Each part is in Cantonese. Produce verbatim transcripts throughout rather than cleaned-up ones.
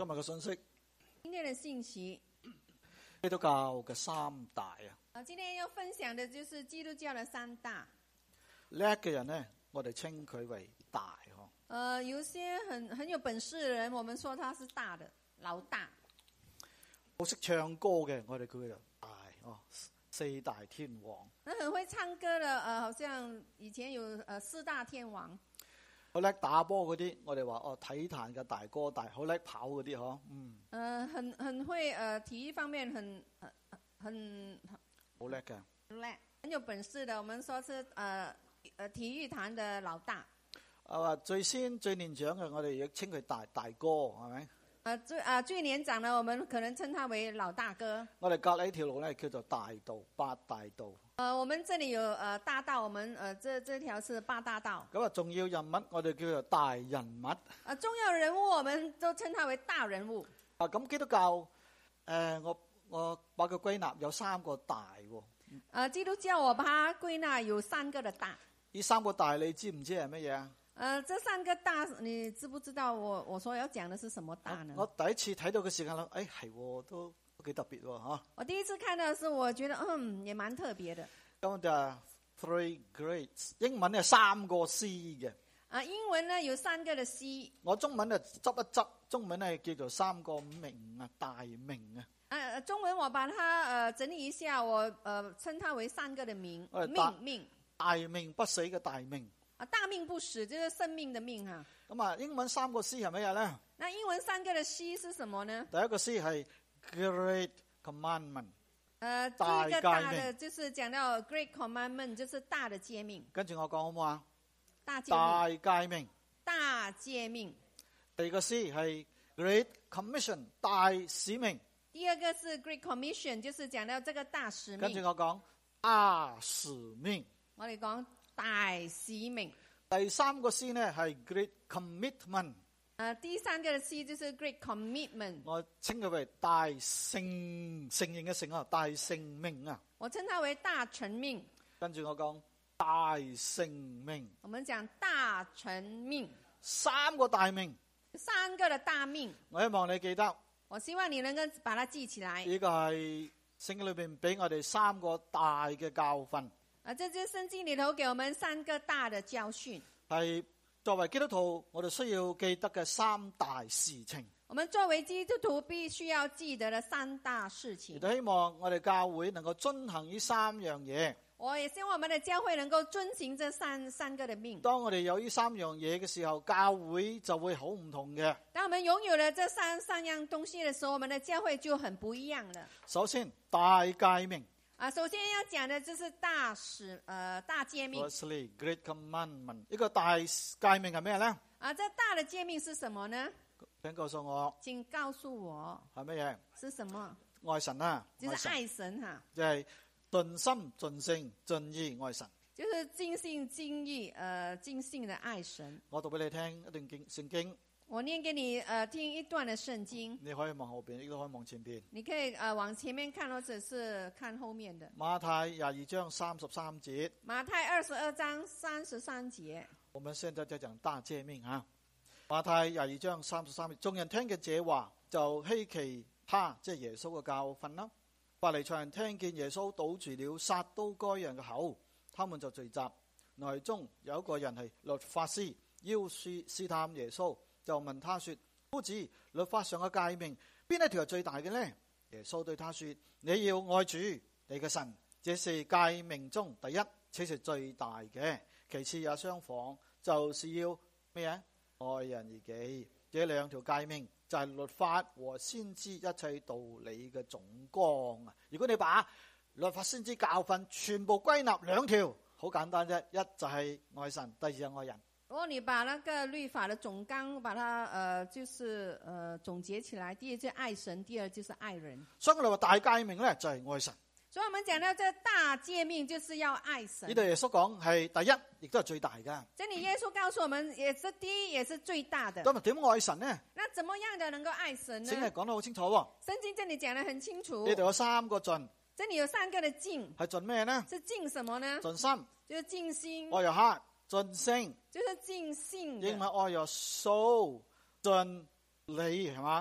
今日嘅信息， 今天的信息， 基督教嘅三大啊。 啊，今天要分享的就是基督教的三大。 叻嘅人呢，我哋稱佢為大嗬。 呃，有些很很有本事的人，我們說他是大的老大。 好識唱歌嘅，我哋叫佢做大哦，四大天王。 那很會唱歌的，呃，好像以前有呃四大天王。 好叻打波嗰啲，我哋話哦體壇嘅大哥大，好叻跑嗰啲嗬，嗯。 呃，很很會呃體育方面很很很好叻嘅。 叻，很有本事的，我們說是呃呃體育壇的老大。 啊，最先最年長嘅，我哋亦稱佢大大哥，係咪？ 啊最啊最年長的，我們可能稱他為老大哥。 我哋隔籬條路咧叫做大道，八大道。 呃，我們這裡有呃大道，我們呃這這條是八大道。 咁啊，重要人物我哋叫做大人物。 啊，重要人物我們都稱他為大人物。 啊，咁基督教誒、呃，我我把佢歸納有三個大喎。 啊，基督教我把它歸納有三個的大。 呢三個大你知唔知係乜嘢啊？ 呃，這三個大，你知不知道我我所要講的是什麼大呢？ 我，我第一次睇到嘅時間諗，誒係都都幾特別喎嚇。 我第一次看到的是，我覺得嗯也蠻特別的。 咁就 three greats， 英文係三個 C 嘅。 啊，英文呢有三個的 C。 我中文就執一執，中文係叫做三個名啊，大名啊。 啊，中文我把它呃整理一下，我呃稱它為三個的名，命命。 大命不死嘅大命。 啊，大命不死就是生命的命哈。 咁啊，英文三個 C 係乜嘢咧？ 那英文三個的 C 是什麼呢？ 第一個 C 係 Great Commandment。 呃，第一個大的就是講到 Great Commandment，就是大的誡命。 跟住我講好唔好啊？ 大誡命。 大誡命。 大誡命。 第二個 C 係 Great Commission， 大使命。 第二個是 Great Commission， 就是講到這個大使命。 跟住我講大使命。 我哋講大使命。 第三個 C 呢係 Great Commitment。 呃，第三個 C 就是 Great Commitment。 我稱佢為大聖承認嘅承啊，大聖命啊。 我稱它為大成命。 跟住我講大聖命。 我們講大成命。 三個大命。 三個的大命。 我希望你記得。 我希望你能夠把它記起來。 呢個係聖經裏邊俾我哋三個大嘅教訓。 啊，這就是聖經裏頭給我們三個大的教訓。 係作為基督徒，我哋需要記得嘅三大事情。 我們作為基督徒必須要記得的三大事情。 亦都希望我哋教會能夠遵行呢三樣嘢。 我也希望我們的教會能夠遵行這三三個的命。 當我哋有呢三樣嘢嘅時候，教會就會好唔同嘅。 當我們擁有了這三三樣東西的時候，我們的教會就很不一樣了。 首先，大誡命。 啊，首先要講的就是大使，呃，大誡命。 Firstly, Great Commandment。呢個大誡命係咩咧？ 啊，這大的誡命是什麼呢？ 請告訴我。 請告訴我。 係乜嘢？ 是什麼？ 愛神啊。 就是愛神哈。 就係盡心、盡性、盡意愛神。 就是盡心盡意，呃，盡性的愛神。 我讀俾你聽一段經聖經。 我念給你，呃，聽一段的聖經。 你可以望後邊，亦都可以望前邊。 你可以，呃，往前面看，或者是看後面的。 馬太廿二章三十三節。 馬太二十二章三十三節。 我們現在就講大誡命啊。馬太廿二章三十三節，眾人聽見這話，就希奇他，即係耶穌嘅教訓啦。法利賽人聽見耶穌堵住了撒都該人嘅口，他們就聚集。內中有一個人係律法師，要試試探耶穌。就問他說：夫子，律法上嘅誡命邊一條係最大嘅呢？耶穌對他說：你要愛主你嘅神，這是誡命中第一，且是最大嘅。其次也相仿，就是要咩啊？愛人如己。這兩條誡命就係律法和先知一切道理嘅總綱啊！如果你把律法先知教訓全部歸納兩條，好簡單啫，一就係愛神，第二就係愛人。 如果你把那個律法的總綱，把它，呃，就是，呃，總結起來，第一就是愛神，第二就是愛人。 所以我哋話大誡命咧就係愛神。 所以我們講到這大誡命就是要愛神。 呢度耶穌講係第一，亦都係最大噶。 這裏耶穌告訴我們，也是第一，也是最大的。 咁啊，點愛神呢？ 那怎麼樣的能夠愛神呢？ 聖經講得好清楚喎。 聖經這裏講得很清楚。 呢度有三個盡。 這裏有三個的盡。 係盡咩呢？ 是盡什麼呢？ 盡心。 就是盡心。 愛your heart。盡性。 就是盡性。 英文愛your soul。盡理係嘛？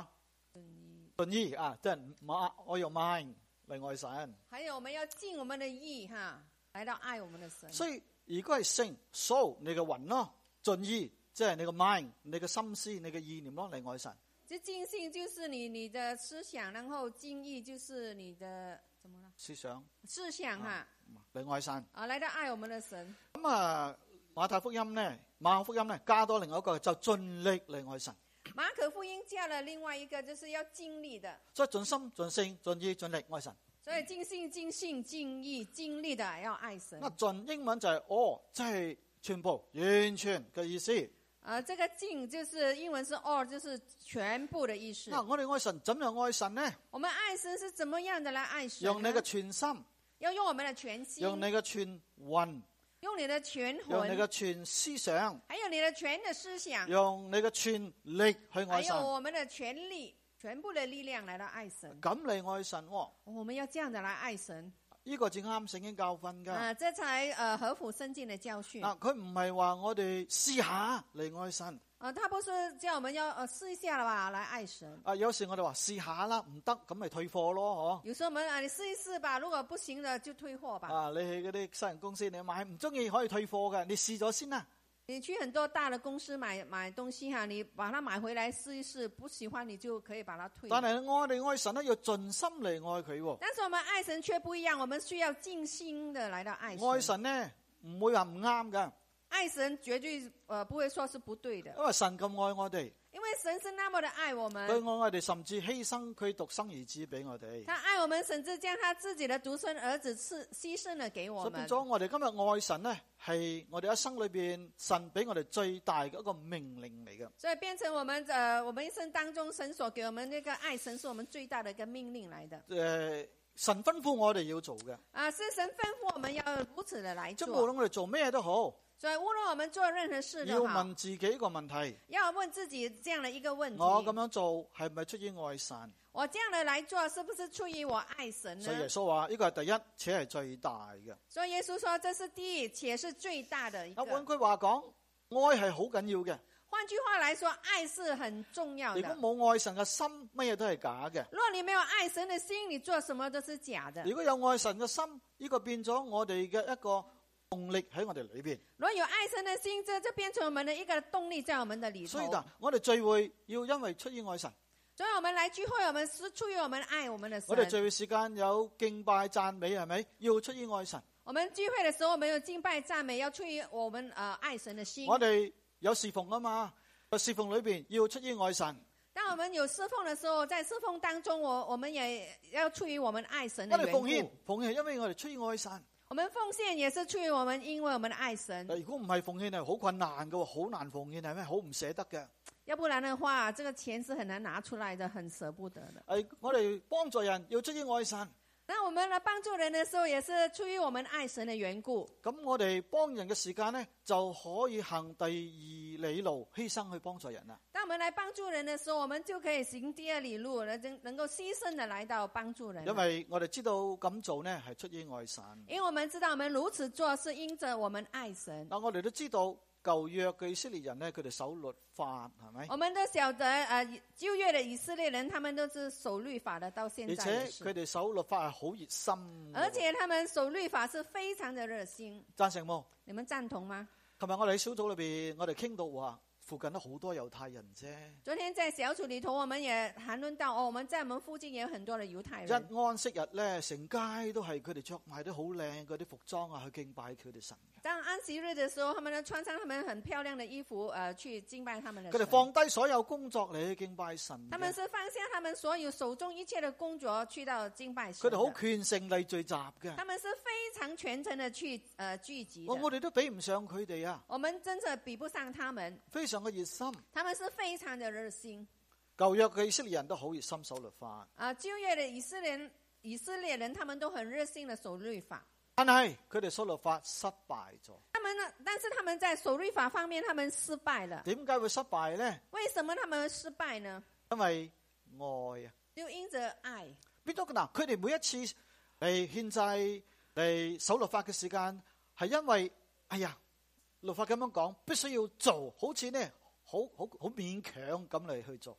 盡意啊，即係馬我用 mind 嚟愛神。 還有我們要盡我們的意哈，來到愛我們的神。 所以如果係性 soul 你嘅魂咯，盡意即係你嘅 mind 你嘅心思你嘅意念咯嚟愛神。 就盡性就是你你的思想，然後盡意就是你的怎麼啦？ 思想思想哈， 嚟愛神。 啊，來到愛我們的神。 咁啊，馬太福音咧，馬可福音咧加多另外一個就盡力嚟愛神。 馬可福音加了另外一個，就是要盡力的， 所以盡心、盡性、盡意、盡力愛神。 所以盡性、盡性、盡意、盡力的要愛神。 那盡英文就係哦，即係全部、完全嘅意思。 啊，這個盡就是英文是 all， 就是全部的意思。 那我哋愛神怎樣愛神呢？ 我們愛神是怎麼樣的來愛神？ 用你嘅全心， 要用我們的全心， 用你嘅全魂， 用你的全魂， 用你嘅全思想， 還有你的全的思想， 用你嘅全力去愛還有神。 我們的全力，全部的力量來到愛神。 咁嚟愛神，哦， 我們要這樣的來愛神。 呢個正啱聖經教訓噶。 啊，這才呃合乎聖經的教訓。 嗱，佢唔係話我哋試下嚟愛神。 啊，他不是叫我們要呃試一下了吧，來愛神。 啊，有時我哋話試下啦，唔得咁咪退貨咯，嗬。 有時候我們啊，你試一試吧，如果不行的就退貨吧。 啊，你去嗰啲私人公司，你買唔中意可以退貨嘅，你試咗先啦。 你去很多大的公司買買東西哈，你把它買回來試一試，不喜歡你就可以把它退。 但係我哋愛神咧，要盡心嚟愛佢。 但是我們愛神卻不一樣，我們需要盡心的來到愛神。 愛神咧唔會話唔啱噶。 愛神絕對呃不會說是不對的， 因為神咁愛我哋， 因為神是那麼的愛我們， 佢愛我哋，甚至犧牲佢獨生兒子俾我哋。 他愛我們，甚至將他自己的獨生兒子賜犧牲了給我們。 所以變咗我哋今日愛神咧，係我哋一生裏邊神俾我哋最大嘅一個命令嚟嘅。 所以變成我們呃我們一生當中神所給我們那個愛神，是我們最大的一個命令來的。 誒、呃，神吩咐我哋要做嘅。 啊，是神吩咐我們要如此的來做。 即係無論我哋做咩都好。 所以無論我們做任何事要都好， 問自己一個問題， 要問自己這樣的一個問題： 我咁樣做係咪出於愛神？ 我這樣的來做，是不是出於我愛神呢？ 所以耶穌話呢個係第一，且係最大嘅。 所以耶穌說，這是第一，且是最大的一個。 換句話講，愛係好緊要嘅。 換句話來說，愛是很重要的。 如果冇愛神嘅心，乜嘢都係假嘅。 如果你沒有愛神的心，你做什麼都是假的。 如果有愛神嘅心，呢個變咗我哋嘅一個動力喺我哋裏邊。 如果有愛神的心，這就變成我們的一個動力在我們的裏頭。 所以嗱，我哋聚會要因為出於愛神。 所以我們來聚會，我們是出於我們愛我們的神。 我哋聚會時間有敬拜讚美，係咪要出於愛神？ 我們聚會的時候，我們有敬拜讚美，要出於我們呃愛神的心。 我哋有侍奉啊嘛，侍奉裏邊要出於愛神。 當我們有侍奉的時候，在侍奉當中，我我們也要出於我們愛神的緣故。 我哋奉獻，奉獻，因為我哋出於愛神。 我們奉獻也是出於我們，因為我們的愛神。 如果唔係奉獻係好困難嘅，好難奉獻係咩？好唔捨得嘅。 要不然的話，這個錢是很難拿出來的，很捨不得的。 係我哋幫助人要出於愛神。 那我們來幫助人的時候，也是出於我們愛神的緣故。 咁我哋幫人嘅時間呢，就可以行第二里路，犧牲去幫助人啦。 當我們來幫助人的時候，我們就可以行第二里路，能能夠犧牲的來到幫助人。 因為我哋知道咁做呢係出於愛神。 因為我們知道我們如此做是因着我們愛神。 嗱，我哋都知道舊約嘅以色列人呢，佢哋守律法係咪？ 我們都曉得，誒舊約的以色列人，他們都是守律法的，到現在。 而且佢哋守律法係好熱心。 而且他們守律法是非常的熱心。 贊成冇？ 你們贊同嗎？ 琴日我哋喺小組裏邊，我哋傾到話，附近都好多猶太人啫。 昨天在小組裏頭，我們也談論到，哦，我們在我們附近也有很多的猶太人。 一安息日咧，成街都係佢哋着賣啲好靚嗰啲服裝啊，去敬拜佢哋神。 當安息日的時候，他們呢穿上他們很漂亮的衣服，呃，去敬拜他們的神。 佢哋放低所有工作嚟去敬拜神。 他們是放下他們所有手中一切的工作，去到敬拜神。 佢哋好虔誠嚟聚集嘅。 他們是非常全誠的去，呃，聚集的。 我我哋都比唔上佢哋啊！ 我們真的比不上他們。 非常嘅熱心。 他們是非常的熱心。 舊約嘅以色列人都好熱心守律法。 啊，舊約的以色列人，以色列人他們都很熱心的守律法。 但係佢哋守律法失敗咗。 他們呢？但是他們在守律法方面，他們失敗了。 點解會失敗呢？ 為什麼他們會失敗呢？ 因為愛啊。 就因着愛。 變咗嗱，佢哋每一次嚟獻祭嚟守律法嘅時間，係因為哎呀，律法咁樣講，必須要做，好似呢好好好勉強咁嚟去做。 但是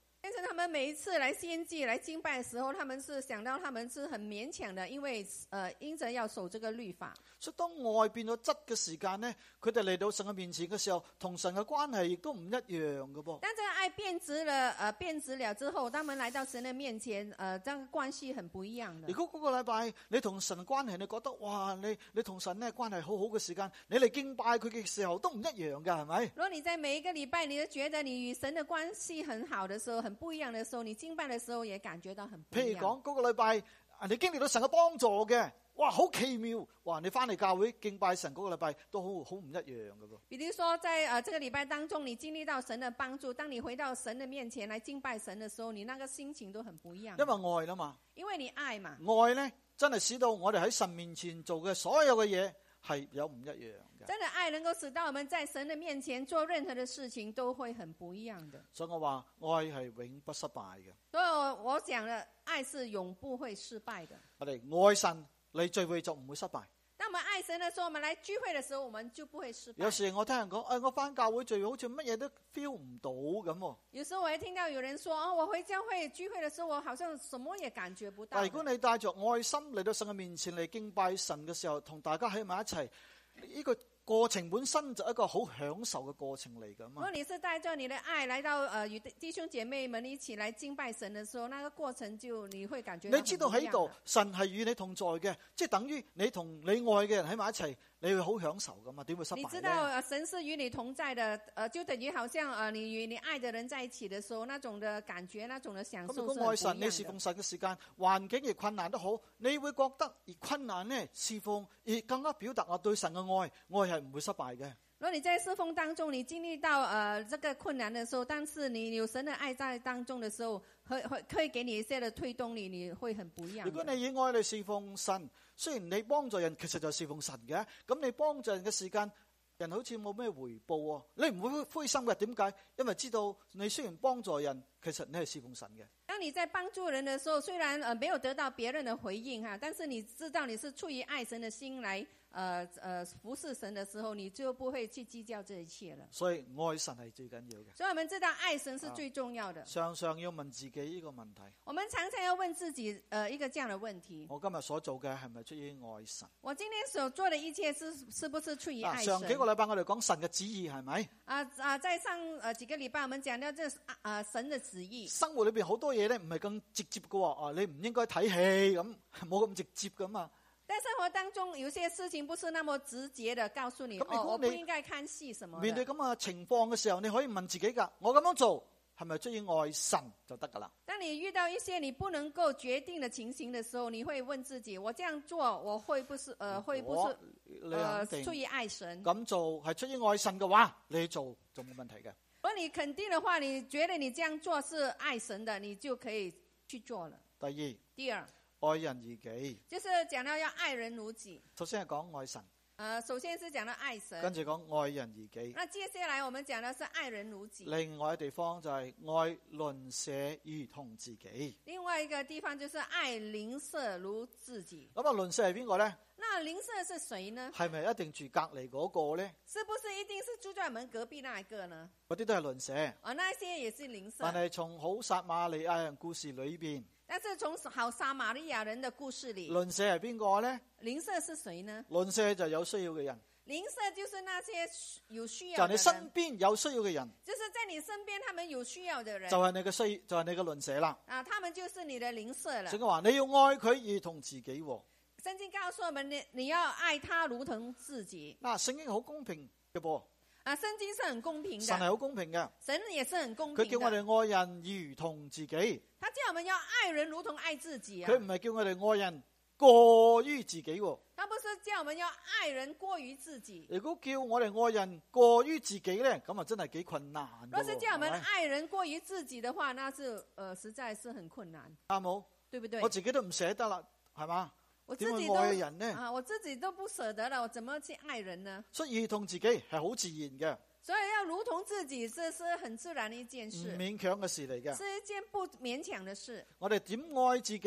看他們每一次來獻祭、來敬拜的時候，他們是想到他們是很勉強的，因為呃因着要守這個律法。 所以當愛變咗質嘅時間呢，佢哋嚟到神嘅面前嘅時候，同神嘅關係亦都唔一樣嘅噃。 當這個愛變質了，呃變質了之後，他們來到神的面前，呃，這個關係很不一樣的。 如果嗰個禮拜你同神嘅關係，你覺得哇，你你同神咧關係好好嘅時間，你嚟敬拜佢嘅時候都唔一樣嘅，係咪？ 如果你在每一個禮拜，你都覺得你與神的關係很好的時候，很不一樣的時候，你敬拜的時候也感覺到很不一樣。 譬如講嗰個禮拜，你經歷到神嘅幫助嘅。哇，好奇妙！哇，你翻嚟教會敬拜神嗰個禮拜都好好唔一樣嘅噃。 比如說在呃這個禮拜當中，你經歷到神的幫助，當你回到神的面前來敬拜神的時候，你那個心情都很不一樣。 因為愛啦嘛， 因為你愛嘛。 愛咧真係使到我哋喺神面前做嘅所有嘅嘢係有唔一樣嘅。 真的愛能夠使到我們在神的面前做任何的事情都會很不一樣的。 所以我話愛係永不失敗嘅。 所以我我講了，愛是永不會失敗的。 我哋愛神。你聚會就唔會失敗。 當我們愛神的時候，我們來聚會的時候，我們就不會失敗。 有時我聽人講，誒、哎，我翻教會聚會好似乜嘢都 feel 唔到咁。 有時候我會聽到有人說，哦，我回教會聚會的時候，我好像什麼也感覺不到。 但如果你帶着愛心嚟到神嘅面前嚟敬拜神嘅時候，同大家喺埋一齊，呢、這個過程本身就一個好享受嘅過程嚟噶嘛。 如果你是帶着你的愛來到呃與弟兄姐妹們一起來敬拜神的時候，那個過程就你會感覺到很不一樣的。你知道喺度神係與你同在嘅，即係等於你同你愛嘅人喺埋一齊，你會好享受噶嘛？點會失敗呢？ 你知道、呃、神是與你同在的，呃，就等於好像呃你與你愛的人在一起的時候，那種的感覺，那種的享受是很不一樣的。咁如果愛神，你侍奉神嘅時間，環境亦困難都好，你會覺得而困難呢，侍奉而更加表達我對神嘅愛，愛係唔會失敗嘅。 如果你在侍奉當中，你經歷到呃這個困難的時候，但是你有神的愛在當中的時候，會會可以給你一些的推動力，你會很不一樣。如果你以愛嚟侍奉神，雖然你幫助人，其實就係侍奉神嘅，咁你幫助人嘅時間，人好似冇咩回報啊，你唔會灰心嘅。點解？因為知道你雖然幫助人，其實你係侍奉神嘅。 當你在幫助人的時候，雖然呃沒有得到別人的回應哈，但是你知道你是出於愛神的心來。呃呃，服侍神的時候，你就不會去計較這一切了。 所以愛神係最緊要嘅。 所以我們知道愛神是最重要的。啊、常常要問自己呢個問題。 我們常常要問自己，呃，一個這樣的問題。 我今日所做嘅係咪出於愛神？ 我今天所做的一切是是不是出於愛神？ 上幾個禮拜我哋講神嘅旨意係咪？ 啊啊，在上呃幾個禮拜我們講到這啊、呃、神的旨意。 生活裏邊好多嘢咧，唔係咁直接嘅喎。啊，你唔應該睇戲咁，冇咁直接噶嘛。 在生活當中，有些事情不是那麼直接的告訴你，哦，我不應該看戲什麼的。 面對咁嘅情況嘅時候，你可以問自己噶：我咁樣做係咪出於愛神就得噶啦？ 當你遇到一些你不能夠決定的情形的時候，你會問自己：我這樣做，我會不是呃，會不是呃出於愛神？ 咁做係出於愛神嘅話，你做就冇問題嘅。 如果你肯定的話，你覺得你這樣做是愛神的，你就可以去做了。 第二， 第二。 愛人如己， 就是講到要愛人如己。 首先係講愛神， 呃，首先是講到愛神， 跟住講愛人如己。 那接下來我們講的是愛人如己。 另外一個地方就係愛鄰舍如同自己。 另外一個地方就是愛鄰舍如自己。 咁啊，鄰舍係邊個咧？ 那鄰舍是誰呢？ 係咪一定住隔籬嗰個咧？ 是不是一定是住在門隔壁那一個呢？ 嗰啲都係鄰舍。 啊，那些也是鄰舍。 但係從好撒瑪利亞人故事裏邊。 但是從好撒瑪利亞人的故事裏， 鄰舍係邊個咧？ 鄰舍是誰呢？ 鄰舍就有需要嘅人。 鄰舍就是那些有需要嘅人。 就係你身邊有需要嘅人。 就是在你身邊，他們有需要的人。 就係你嘅需，就係你嘅鄰舍啦。 啊，他們就是你的鄰舍了。 聖經話你要愛佢如同自己。 聖經告訴我們，你你要愛他如同自己。 嗱，聖經好公平嘅噃。 啊，聖經是很公平的。 神係好公平嘅。 神也是很公平的。 佢叫我哋愛人如同自己。 他叫我們要愛人如同愛自己啊。 佢唔係叫我哋愛人過於自己。 他不是叫我們要愛人過於自己。 如果叫我哋愛人過於自己咧，咁啊真係幾困難。 若是叫我們愛人過於自己的話，那是呃實在是很困難。 啱冇？ 對不對？ 我自己都唔捨得啦，係嘛？ 我自己都愛人呢啊，我自己都不捨得了，我怎麼去愛人呢？ 所以如同自己係好自然嘅。 所以要如同自己，這是很自然的一件事， 唔勉強嘅事嚟嘅， 是一件不勉強的事。 我哋點愛自己，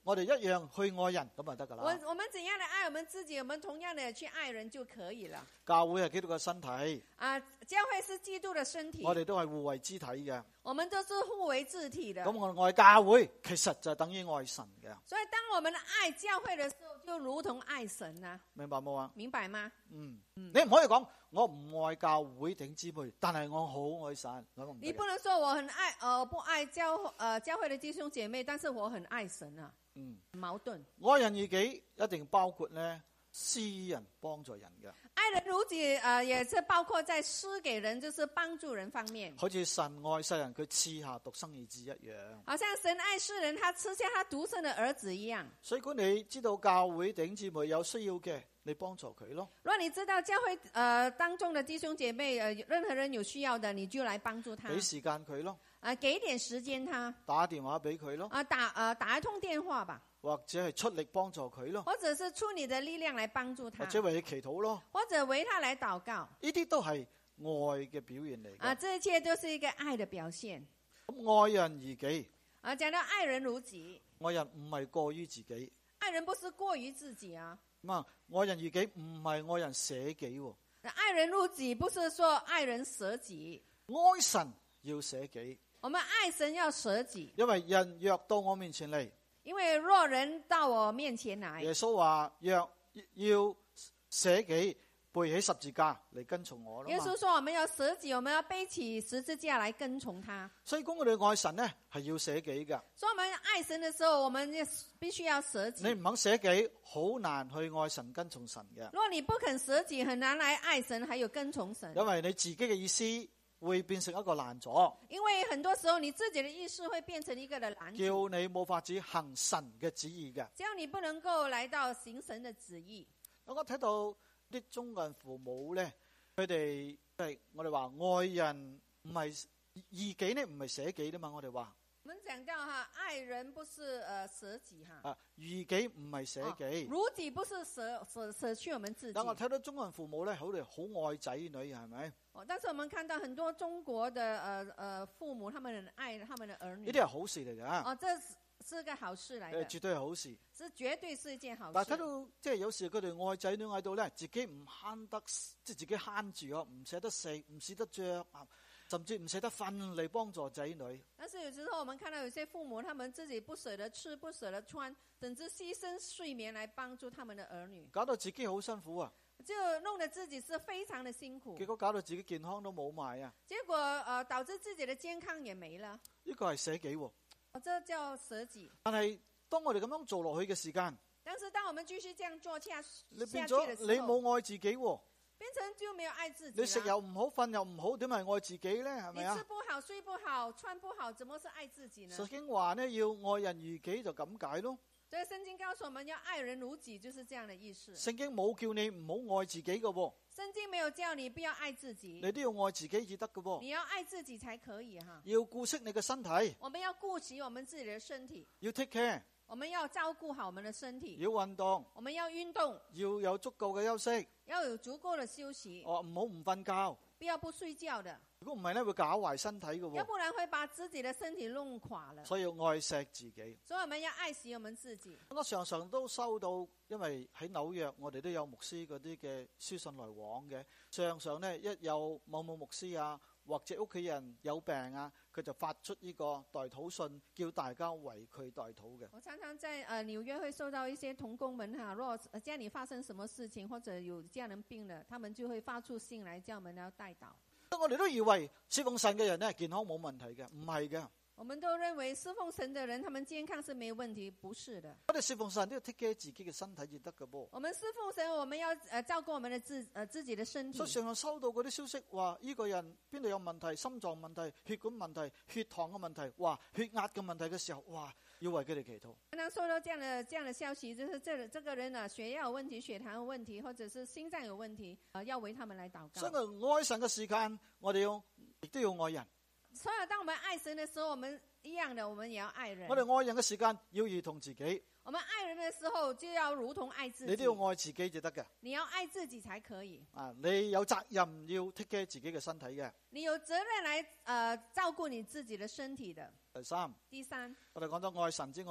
我哋一樣去愛人咁就得噶啦。 我我們怎樣的愛我們自己，我們同樣的去愛人就可以了。 教會係基督嘅身體， 啊，教會是基督的身體， 我哋都係互為肢體嘅。 我們都是互為肢體的。 咁我愛教會，其實就等於愛神嘅。 所以當我們愛教會的時候，就如同愛神啊。 明白冇啊？ 明白嗎？ 嗯，嗯你唔可以講我唔愛教會頂姊妹，但係我好愛神。 你不能說我很愛，呃，不愛教，呃，教會的弟兄姐妹，但是我很愛神啊。 嗯， 矛盾。 愛人如己一定包括咧施人幫助人嘅。 愛人如己，呃，也是包括在施給人，就是幫助人方面。 好似神愛世人，佢賜下獨生兒子一樣。 好像神愛世人，他賜下他獨生的兒子一樣。 所以如果你知道教會頂姊妹有需要嘅，你幫助佢咯。 如果你知道教會，呃，當中的弟兄姐妹，呃，任何人有需要的，你就來幫助他。 俾時間佢咯。 啊，給點時間他。 打電話俾佢咯。 啊，打，呃，打一通電話吧。 或者係出力幫助佢咯。 或者是出你的力量來幫助他。 或者為佢祈禱咯。 或者為他來禱告。 呢啲都係愛嘅表現嚟嘅。 啊，這一切都是一個愛的表現。 咁愛人如己。 啊，講到愛人如己。 愛人唔係過於自己。 愛人不是過於自己啊。 咁啊，愛人如己唔係愛人捨己。 愛人如己不是說愛人捨己。 愛神要捨己。 我們愛神要捨己。 因為人若到我面前嚟。 因為若人到我面前來。 耶穌話若要捨己，背起十字架嚟跟從我咯。 耶穌說我們要捨己，我們要背起十字架來跟從他。 所以講我哋愛神呢係要捨己噶。 所以我們愛神的時候，我們必須要捨己。 你唔肯捨己，好難去愛神跟從神嘅。 如果你不肯捨己，很難來愛神，還有跟從神。 因為你自己嘅意思會變成一個攔阻， 因為很多時候你自己的意思會變成一個的攔阻， 叫你冇法子行神嘅旨意嘅。 這樣你不能夠來到行神的旨意。 我睇到啲中國人父母咧，佢哋即係我哋話愛人唔係義己呢，唔係捨己啦嘛。我哋話， 我們講到哈，愛人不是誒捨己哈， 啊義己唔係捨己， 如己不是捨捨捨去我們自己。 但我睇到中國人父母咧，好哋好愛仔女，係咪？ 但是我們看到很多中國的呃呃父母，他們很愛他們的兒女。 呢啲係好事嚟㗎。 哦，這是個好事嚟嘅。 誒，絕對係好事。 是絕對是一件好事。 但係睇到即係有時佢哋愛仔女愛到咧，自己唔慳得，即係自己慳住啊，唔捨得食，唔捨得着啊，甚至唔捨得瞓嚟幫助仔女。 但是有時候我們看到有些父母，他們自己不捨得吃，不捨得穿，甚至犧牲睡眠來幫助他們的兒女， 搞到自己好辛苦啊！ 就弄得自己是非常的辛苦。 結果搞到自己健康都冇埋啊！ 結果呃導致自己的健康也沒了。 呢個係捨己喎。 哦，這叫捨己。 但係當我哋咁樣做落去嘅時間， 但是當我們繼續這樣做下你變咗你冇愛自己喎。 變成就沒有愛自己。 你食又唔好，瞓又唔好，點係愛自己咧？係咪啊？ 你吃不好，睡不好，穿不好，怎麼是愛自己呢？ 聖經話呢，要愛人如己就咁解咯。 所以聖經告訴我們要愛人如己，就是這樣的意思。 聖經冇叫你唔好愛自己嘅喎。 聖經沒有叫你不要愛自己， 你都要愛自己至得嘅喎。 你要愛自己才可以哈。 要顧惜你嘅身體。 我們要顧惜我們自己的身體。 要 take care。 我們要照顧好我們的身體。 要運動。 我們要運動。 要有足夠嘅休息。 要有足夠的休息。 哦，唔好唔瞓覺。 不要不睡覺的。 如果唔係咧，會搞壞身體嘅喎。 要不然會把自己的身體弄垮了。 所以要愛惜自己。 所以我們要愛惜我們自己。 我常常都收到，因為喺紐約我哋都有牧師嗰啲嘅書信來往嘅。常常呢，一有某某牧師啊，或者屋企人有病啊，佢就發出呢個代禱信，叫大家為佢代禱嘅。 我常常在誒紐約會收到一些同工們哈，如果家裏發生什麼事情，或者有家人病了，他們就會發出信來叫我們要代禱。 我哋都以為侍奉神嘅人呢，健康冇問題嘅，唔係嘅。 我們都認為侍奉神的人，他們健康是沒有問題，不是的。 我哋侍奉神都要 take care 自己嘅身體至得嘅噃。 我們侍奉神，我們要誒照顧我們的自誒、呃、自己的身體。 所以常常收到嗰啲消息，話呢個人邊度有問題，心臟問題、血管問題、血糖嘅問題，哇，血壓嘅問題嘅時候，哇，要為佢哋祈禱。 常常收到這樣的這樣的消息，就是這這個人啊，血壓有問題、血糖有問題，或者是心臟有問題，啊、呃，要為他們來禱告。 所以愛神嘅時間，我哋要亦都要愛人。 所以當我們愛神的時候，我們一樣的，我們也要愛人。 我哋愛人嘅時間要如同自己。 我們愛人的時候就要如同愛自己。 你都要愛自己就得嘅。 你要愛自己才可以。 啊，你有責任要 take care 自己嘅身體嘅。 你有責任來誒、呃、照顧你自己的身體的。 第三。 第三。 我哋講咗愛神之外。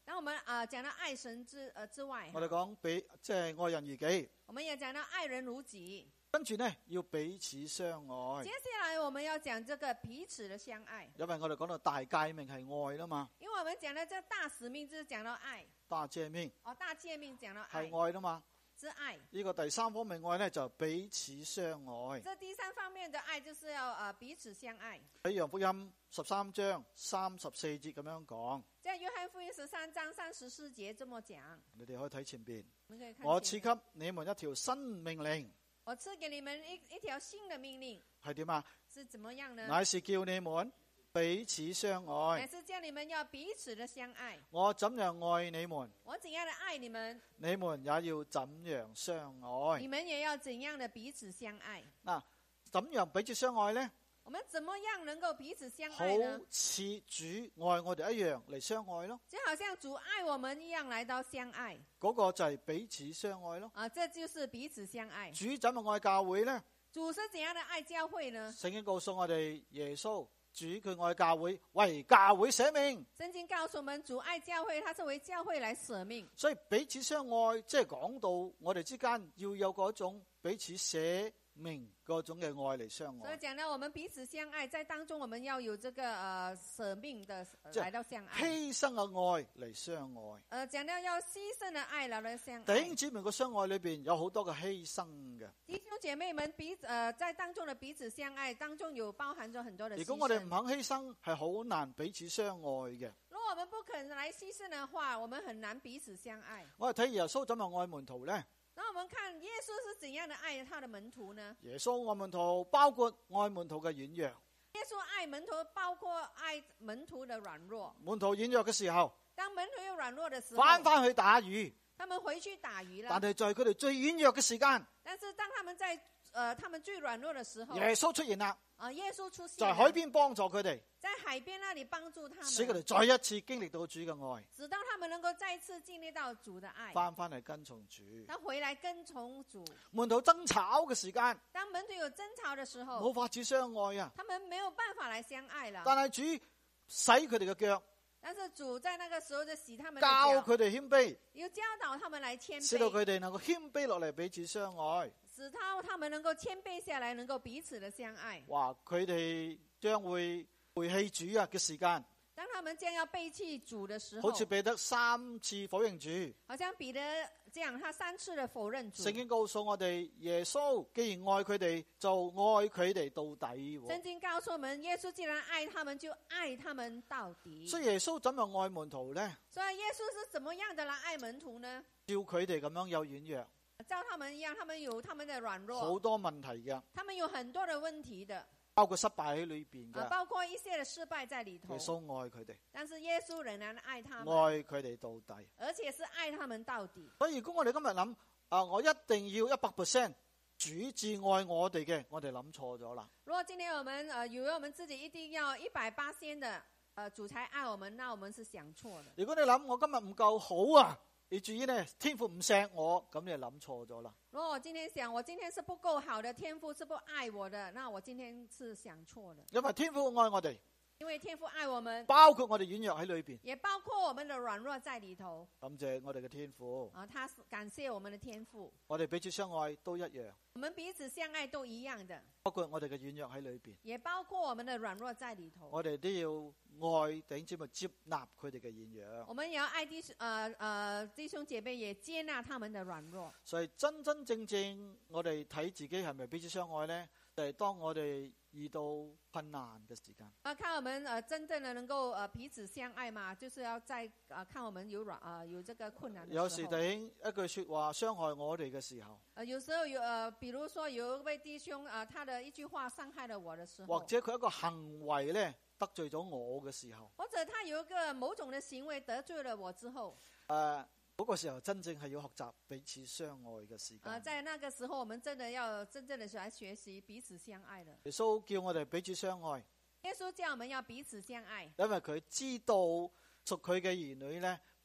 當我們啊、呃、講到愛神之呃之外， 我哋講比即係愛人如己。 我們也講到愛人如己。 跟住呢，要彼此相愛。 接下來我們要講這個彼此的相愛。 因為我哋講到大誡命係愛啦嘛。 因為我們講到這大使命就是講到愛。 大誡命。 哦，大誡命講到愛。 係愛啦嘛。 是愛。 呢個第三方面愛呢，就彼此相愛。 這第三方面的愛就是要呃彼此相愛。 喺約翰福音十三章三十四節咁樣講。 在約翰福音十三章三十四節這麼講。 你哋可以睇前邊。 我賜給你們一條新命令。 我賜給你們一一條新的命令。 係點啊？ 是怎麼樣呢？ 乃是叫你們彼此相愛。 乃是叫你們要彼此的相愛。 我怎樣愛你們， 我怎樣的愛你們， 你們也要怎樣相愛。 你們也要怎樣的彼此相愛。 嗱，怎樣彼此相愛呢？ 我們怎麼樣能夠彼此相愛呢？ 好似主愛我哋一樣嚟相愛咯。 就好像主愛我們一樣來到相愛。 嗰個就係彼此相愛咯。 啊，這就是彼此相愛。 主怎麼愛教會呢？ 主是怎樣的愛教會呢？ 聖經告訴我哋，耶穌主佢愛教會，為教會捨命。 聖經告訴我們，主愛教會，他是為教會來捨命。 所以彼此相愛，即係講到我哋之間要有嗰種彼此捨命嗰種嘅愛嚟相愛。 所以講到我們彼此相愛，在當中我們要有這個呃捨命的來到相愛， 犧牲嘅愛嚟相愛。 呃，講到要犧牲的愛來到相愛。 弟兄姊妹嘅相愛裏邊有好多嘅犧牲嘅。 弟兄姐妹們彼呃在當中的彼此相愛當中有包含咗很多的犧牲。 如果我哋唔肯犧牲，係好難彼此相愛嘅。 如果我們不肯來犧牲的話，我們很難彼此相愛。 我哋睇耶穌怎樣愛門徒呢？ 那我們看耶穌是怎樣的愛他的門徒呢？ 耶穌愛門徒包括愛門徒嘅軟弱。 耶穌愛門徒包括愛門徒的軟弱。 門徒軟弱嘅時候， 當門徒有軟弱的時候， 翻翻去打魚。 他們回去打魚了。 但係在佢哋最軟弱嘅時間， 但是當他們在呃他們最軟弱的時候， 耶穌出現啦。 啊，耶穌出現在海邊幫助佢哋， 在海邊那裏幫助他們， 使佢哋再一次經歷到主嘅愛， 直到他們能夠再次經歷到主的愛， 翻翻嚟跟從主。 他回來跟從主。 門徒爭吵嘅時間， 當門徒有爭吵的時候， 冇法子相愛啊。 他們沒有辦法來相愛了。 但係主洗佢哋嘅腳， 但是主在那個時候就洗他們的教腳， 佢哋謙卑， 又教導他們來謙使到卑， 佢哋能夠謙卑落嚟彼此相愛。 使他他們能夠謙卑下來，能夠彼此的相愛。 哇！佢哋將會背棄主啊嘅時間， 當他們將要背棄主的時候， 好似彼得三次否認主。 好像彼得這樣，他三次的否認主。 聖經告訴我哋，耶穌既然愛佢哋，就愛佢哋到底。 聖經告訴我們，耶穌既然愛他們，就愛他們到底。 所以耶穌怎樣愛門徒呢？ 所以耶穌是怎麼樣的來愛門徒呢？ 照佢哋咁樣有軟弱， 照他們一樣，他們有他們的軟弱， 好多問題嘅， 他們有很多的問題的， 包括失敗喺裏邊嘅。 包括一些的失敗在裏頭。 耶穌愛佢哋， 但是耶穌仍然愛他們， 愛佢哋到底， 而且是愛他們到底。 所以如果我哋今日諗啊，我一定要一百 percent 主至愛我哋嘅，我哋諗錯咗啦。 如果今天我們呃以為我們自己一定要一百八千的呃主才愛我們，那我們是想錯了。 如果你諗我今日唔夠好啊，你注意呢，天父唔錫我，咁你就諗錯咗啦。 如果我今天想我今天是不夠好的，天父是不愛我的，那我今天是想錯了。 因為天父愛我哋， 因為天父愛我們， 包括我哋軟弱喺裏邊， 也包括我們的軟弱在裏頭。 感謝我哋嘅天父。 啊，他是感謝我們的天父。 我哋彼此相愛都一樣， 我們彼此相愛都一樣的， 包括我哋嘅軟弱喺裏邊， 也包括我們的軟弱在裏頭。 我哋都要愛弟兄姊妹，接納佢哋嘅軟弱。 我們也要愛弟兄，呃呃弟兄姐妹也接納他們的軟弱。 所以真真正正我哋睇自己係咪彼此相愛呢？就係、是、當我哋遇到困難嘅時間。 啊，看我們呃真正的能夠呃彼此相愛嘛，就是要在啊、呃、看我們有軟啊、呃、有這個困難的時候。 有時弟兄一句說話傷害我哋嘅時候， 呃有時候有呃，比如說有一位弟兄啊、呃，他的一句話傷害了我的時候， 或者佢一個行為咧得罪咗我嘅時候， 或者他有一個某種的行為得罪了我之後， 誒、呃。嗰、那個時候真正係要學習彼此相愛嘅時間。 啊，在那個時候，我們真的要真正的來學習彼此相愛的。 耶穌叫我哋彼此相愛。 耶穌叫我們要彼此相愛， 因為佢知道屬佢嘅兒女咧，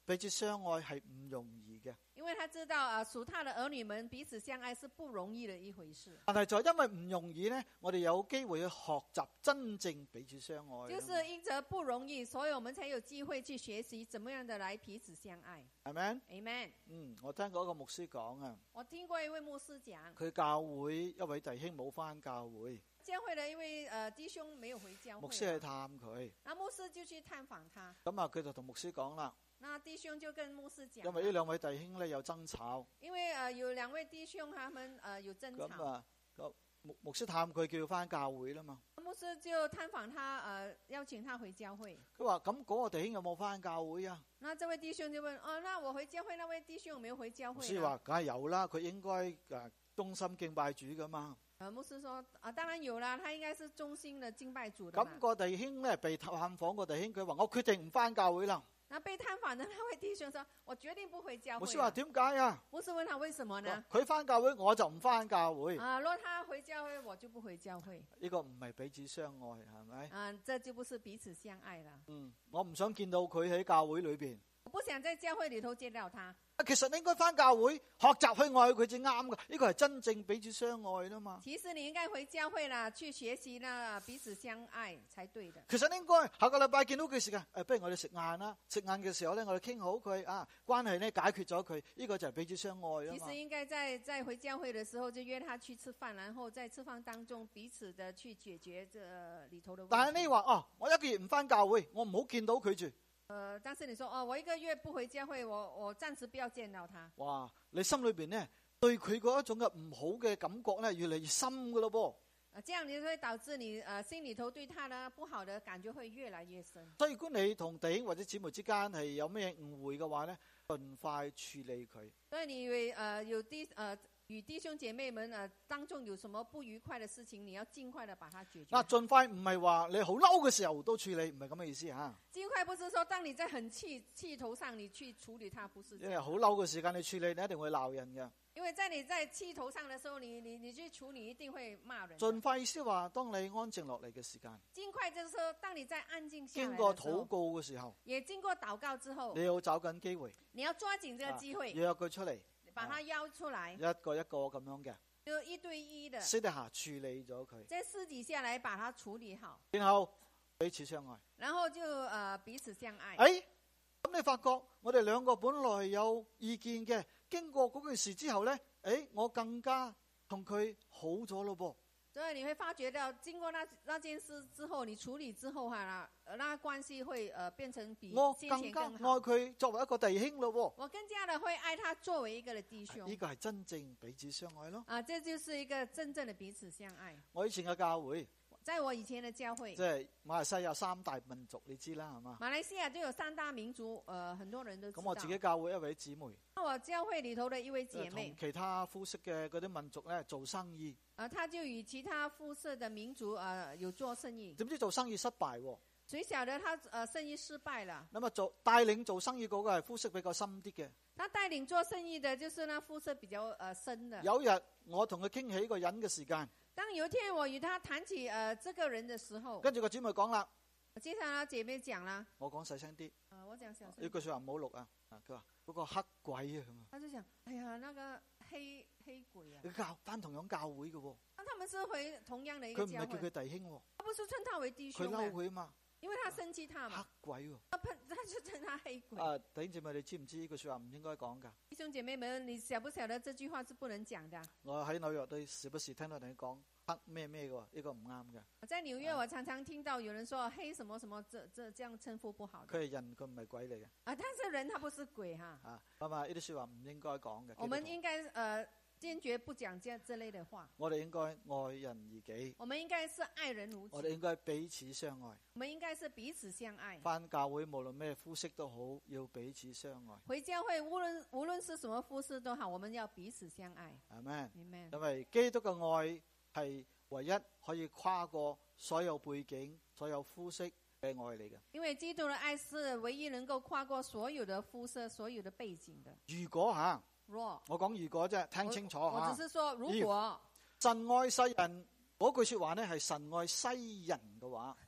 彼此相愛係唔容易嘅。 因為他知道啊，屬他的兒女們彼此相愛是不容易的一回事。 但係就因為唔容易呢，我哋有機會去學習真正彼此相愛。 就是因着不容易，所以我們才有機會去學習怎麼樣的來彼此相愛。 Amen。 Amen。 嗯，我聽過一個牧師講啊， 我聽過一位牧師講， 佢教會一位弟兄冇返教會， 教會的一位誒弟兄沒有回教會， 牧師去探佢， 那牧師就去探訪他。 咁啊，佢就同牧師講啦。 那弟兄就跟牧師講， 因為呢兩位弟兄咧有爭吵， 因為誒、呃、有兩位弟兄他們誒、呃、有爭吵。 咁啊，牧牧師探佢叫佢返教會啦嘛。 牧師就探訪他，誒、呃、邀請他回教會。 佢話咁嗰個弟兄有冇返教會啊？ 那這位弟兄就問：哦，那我回教會，那位弟兄有沒有回教會？ 牧師話：梗係有啦，佢應該誒忠心敬拜主噶嘛。 誒，牧師說：啊，當然有啦，他應該是忠心的敬拜主的。 咁個弟兄咧被探訪個弟兄，佢話：我決定唔返教會啦。 那被探訪的那位弟兄說：我決定不回教會。 牧師話：點解啊？ 牧師問他為什麼呢？ 佢返教會，我就唔返教會。 啊，若他回教會，我就不回教會。 呢個唔係彼此相愛，係咪？ 啊，這就不是彼此相愛啦。 嗯，我唔想見到佢喺教會裏邊。 我不想在教會裏頭見到他。 其實你應該返教會學習去愛佢至啱㗎，呢個係真正彼此相愛啦嘛。 其實你應該回教會啦，去學習啦，彼此相愛才對的。 其實應該下個禮拜見到佢時間，誒，不如我哋食晏啦。食晏嘅時候咧，我哋傾好佢啊，關係咧解決咗佢，呢個就係彼此相愛啊嘛。 其實應該在在回教會嘅時候就約他去吃飯，然後在吃飯當中彼此的去解決這裏頭的問題。 但係你話哦，我一個月唔返教會，我唔好見到佢住。 呃，但是你說哦，我一個月不回教會，我我暫時不要見到他。 哇，你心裏邊咧對佢嗰一種嘅唔好嘅感覺咧，越嚟越深噶咯噃。 啊，這樣你就會導致你呃心裏頭對他的不好的感覺會越來越深。 所以如果你同弟兄或者姊妹之間係有咩誤會嘅話咧，盡快處理佢。 所以你以為呃有啲呃。與弟兄姐妹們啊，當中有什麼不愉快的事情，你要盡快的把它解決。 嗱，盡快唔係話你好嬲嘅時候都處理，唔係咁嘅意思吓。 盡快不是說當你在很氣氣頭上，你去處理它，不是。 因為好嬲嘅時間你處理，你一定會鬧人嘅。 因為在你在氣頭上的時候，你你你去處理，一定會罵人。 盡快意思話，當你安靜落嚟嘅時間。 盡快就是說，當你在安靜下來， 經過禱告嘅時候， 也經過禱告之後， 你要找緊機會， 你要抓緊這個機會， 約佢出嚟。 把他邀出來， 一個一個咁樣嘅， 就一對一的， 私底下處理咗佢， 在私底下來把它處理好， 然後彼此相愛， 然後就呃彼此相愛。 誒，咁你發覺我哋兩個本來有意見嘅，經過嗰件事之後咧，誒，我更加同佢好咗咯噃。 所以你會發覺到，經過那那件事之後，你處理之後哈，那關係會呃變成比先前更好。我更加愛佢作為一個弟兄咯。 我更加的會愛他作為一個的弟兄。 呢個係真正彼此相愛咯。 啊，這就是一個真正的彼此相愛。 我以前嘅教會， 在我以前的教會， 即係馬來西亞三大民族，你知啦係嘛？ 馬來西亞都有三大民族，呃，很多人都知道。 咁我自己教會一位姊妹， 我教會裏頭的一位姐妹， 同其他膚色嘅嗰啲民族咧做生意。 啊，他就與其他膚色的民族啊有做生意。 點知做生意失敗喎？ 誰曉得他呃生意失敗了？ 咁啊做帶領做生意嗰個係膚色比較深啲嘅。 那帶領做生意的，就是那膚色比較呃深的。 有日我同佢傾起個人嘅時間， 當有一天我與他談起呃這個人的時候， 跟住個姊妹講啦， 接下來姐妹講啦， 我講細聲啲。 啊，我講小聲。 呢句說話唔好錄啊！啊，佢話嗰個黑鬼啊， 他就講，哎呀，那個黑黑鬼啊， 佢教翻同樣教會嘅喎。 那他們是回同樣的一個教會。 佢唔係叫佢弟兄喎， 他不是稱他為弟兄。 佢嬲佢啊嘛， 因為他生氣他嘛。 黑鬼喎。 他他就稱他黑鬼。 啊，弟兄姐妹，你知唔知呢句說話唔應該講噶？ 弟兄姐妹們，你曉不曉得這句話是不能講的？ 我喺紐約都時不時聽到人講黑咩咩嘅，呢個唔啱嘅。 在紐約，我常常聽到有人說黑什麼什麼，這這這樣稱呼不好的。 佢係人，佢唔係鬼嚟嘅。 啊，他是人，他不是鬼哈。 啊，咁啊，呢啲說話唔應該講嘅。 我們應該呃堅決不講這這類的話。 我哋應該愛人如己。 我們應該是愛人如己。 我哋應該彼此相愛。 我們應該是彼此相愛。 返教會無論咩膚色都好，要彼此相愛。 回教會無論無論是什麼膚色都好，我們要彼此相愛。 阿們。 Amen。 因為基督嘅愛係唯一可以跨過所有背景、所有膚色嘅愛嚟嘅。 因為基督嘅愛是唯一能夠跨過所有的膚色、所有的背景的。 如果吓， 若我講如果啫，聽清楚吓。 我只是說如果神愛世人嗰句說話呢，係神愛西人嘅話。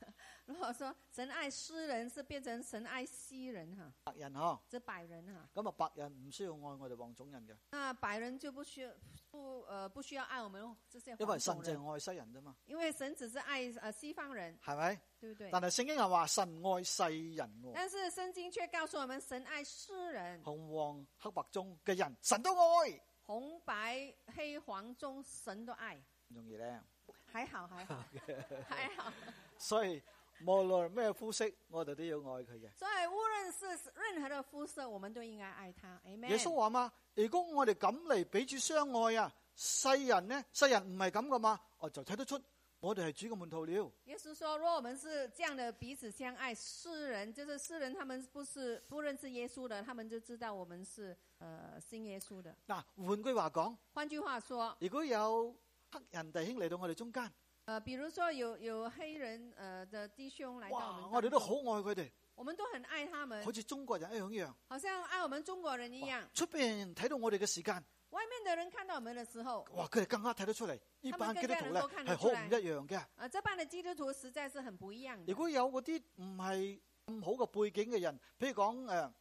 如果說神愛詩人，是變成神愛西人哈， 白人嗬， 即白人哈。 咁啊白人唔需要愛我哋黃種人嘅。 那白人就不需要不呃不需要愛我們這些黃種人， 因為神淨係愛西人啫嘛。 因為神只是愛呃西方人， 係咪？ 對不對？ 但係聖經係話神愛世人喎。 但是聖經卻告訴我們，神愛世人。 紅黃黑白中嘅人，神都愛。 紅白黑黃中，神都愛。 唔容易咧。 還好還好還好。 所以無論咩膚色，我哋都要愛佢嘅。 所以無論是任何的膚色，我們都應該愛他。Amen。 耶穌話嘛，如果我哋咁嚟彼此相愛啊，世人呢，世人唔係咁噶嘛，我就睇得出我哋係主嘅門徒了。 耶穌說，如果我們是這樣的彼此相愛，世人就是世人，他們不是不認識耶穌的，他們就知道我們是呃信耶穌的。 嗱，換句話講， 換句話說， 如果有黑人弟兄嚟到我哋中間， 呃，比如說有有黑人呃的弟兄來到我們， 哇，我哋都好愛佢哋， 我們都很愛他們， 好似中國人一樣一樣， 好像愛我們中國人一樣。 出邊人睇到我哋嘅時間， 外面的人看到我們的時候， 哇，佢哋更加睇得出嚟，呢班基督徒咧係好唔一樣嘅。 啊，這班的基督徒實在是很不一樣的。 如果有嗰啲唔係咁好嘅背景嘅人，譬如講誒誒，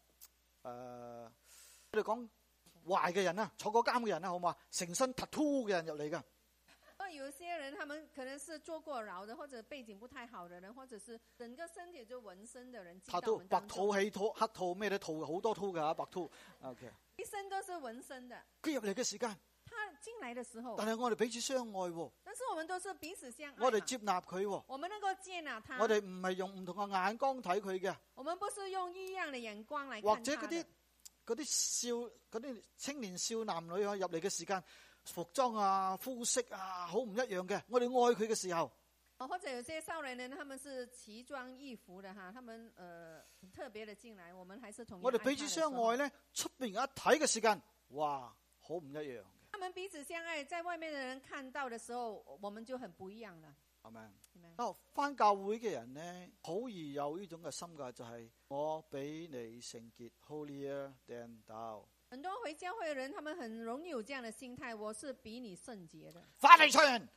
我哋講壞嘅人啦，坐過監嘅人啦，好嘛，成身 tattoo 嘅人入嚟噶。 有些人他們可能是坐過牢的，或者背景不太好的人，或者是整個身體就紋身的人。 tattoo 白兔、氣兔、黑兔咩都兔，好多兔噶白兔。OK， 一身都是紋身的。 佢入嚟嘅時間， 他進來的時候， 但係我哋彼此相愛喎。 但是我們都是彼此相愛。 我哋接納佢喎。 我們能夠接納他。 我哋唔係用唔同嘅眼光睇佢嘅。 我們不是用異樣的眼光來看他的。 或者嗰啲嗰啲少嗰啲青年少男女啊入嚟嘅時間。服裝啊、膚色啊，好唔一樣嘅。我哋愛佢嘅時候， 或者有些少年人，他們是奇裝異服的哈，他們呃特別的進來，我們還是同樣。 我哋彼此相愛咧，出邊一睇嘅時間，哇，好唔一樣嘅。 他們彼此相愛，在外面的人看到的時候，我們就很不一樣了。 係咪？哦，返教會嘅人咧，好易有呢種嘅心㗎，就係、是、我比你聖潔 ，holier than thou。 很多回教會的人，他們很容易有這樣的心態，我是比你聖潔的。 法利賽人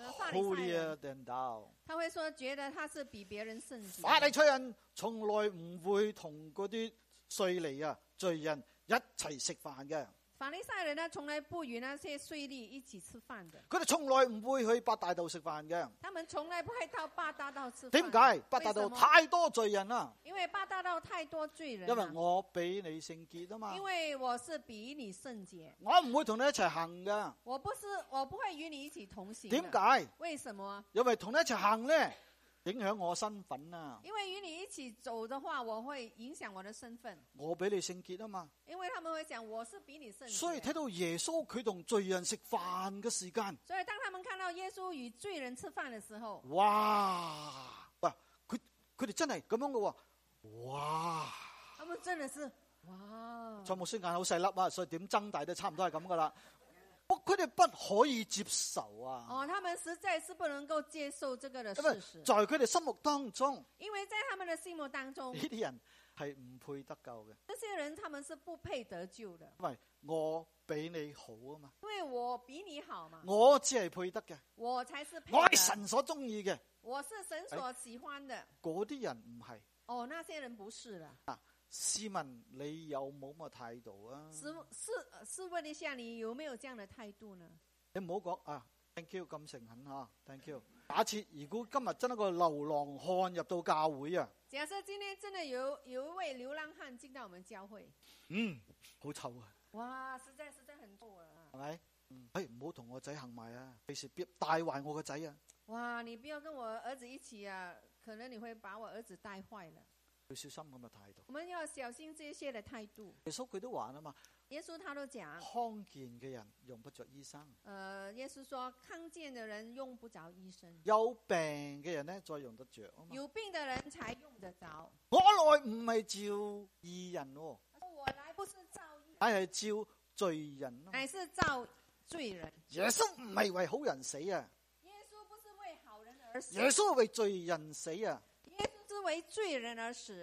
，holier than thou。 他會說，覺得他是比別人聖潔。 法利賽人從來唔會同嗰啲稅吏啊、罪人一齊食飯嘅。 法利賽人呢，從來不與那些稅吏一起吃飯的。 佢哋從來唔會去八大道食飯嘅。 他們從來不會到八大道吃飯。 點解？八大道太多罪人啦。 因為八大道太多罪人。 因為我比你聖潔啊嘛。 因為我是比你聖潔。 我唔會同你一齊行噶。 我不是，我不會與你一起同行。 點解？ 為什麼？ 因為同你一齊行咧，影響我身份啊。 因為與你一起走的話，我會影響我的身份。 我比你聖潔啊嘛。 因為他們會講我是比你聖潔。 所以睇到耶穌佢同罪人食飯嘅時間。 所以當他們看到耶穌與罪人吃飯嘅時候， 哇！哇！佢佢哋真係咁樣嘅喎，哇！ 他們真的是哇！ 蔡牧師眼好細粒啊，所以點睜大都差唔多係咁噶啦。佢哋不可以接受啊！ 哦，他們實在是不能夠接受這個的事實。 在佢哋心目當中， 因為在他們的心目當中， 呢啲人係唔配得救嘅。 這些人他們是不配得救的。 因為我比你好啊嘛。 因為我比你好嘛。 我只係配得嘅。 我才是配得。 我係神所中意嘅。 我是神所喜歡的。 嗰啲人唔係。 哦，那些人不是啦。 啊，試問你有冇咁嘅態度啊？ 試試試問一下，你有沒有這樣的態度呢？ 你唔好講啊 ，thank you 咁誠懇吓 ，thank you。假設如果今日真係個流浪漢入到教會啊， 假設今天真的有有一位流浪漢進到我們教會， 嗯，好臭啊！ 哇，實在實在很臭啊， 係咪？嗯，哎，唔好同我仔行埋啊，費事必帶壞我個仔啊！ 哇，你不要跟我兒子一起啊，可能你會把我兒子帶壞了。 要小心咁嘅態度。 我們要小心這些的態度。 耶穌佢都話啊嘛。 耶穌他都講， 康健嘅人用不着醫生。 呃，耶穌說康健的人用不着醫生。 有病嘅人呢，再用得着啊嘛。 有病的人才用得着。 我來唔係召義人喎、哦。 我來不是召義， 乃係召罪人咯。 乃是召罪人。 耶穌唔係為好人死啊。 耶穌不是為好人而死。 耶穌係為罪人死啊。 耶穌是為罪人而死。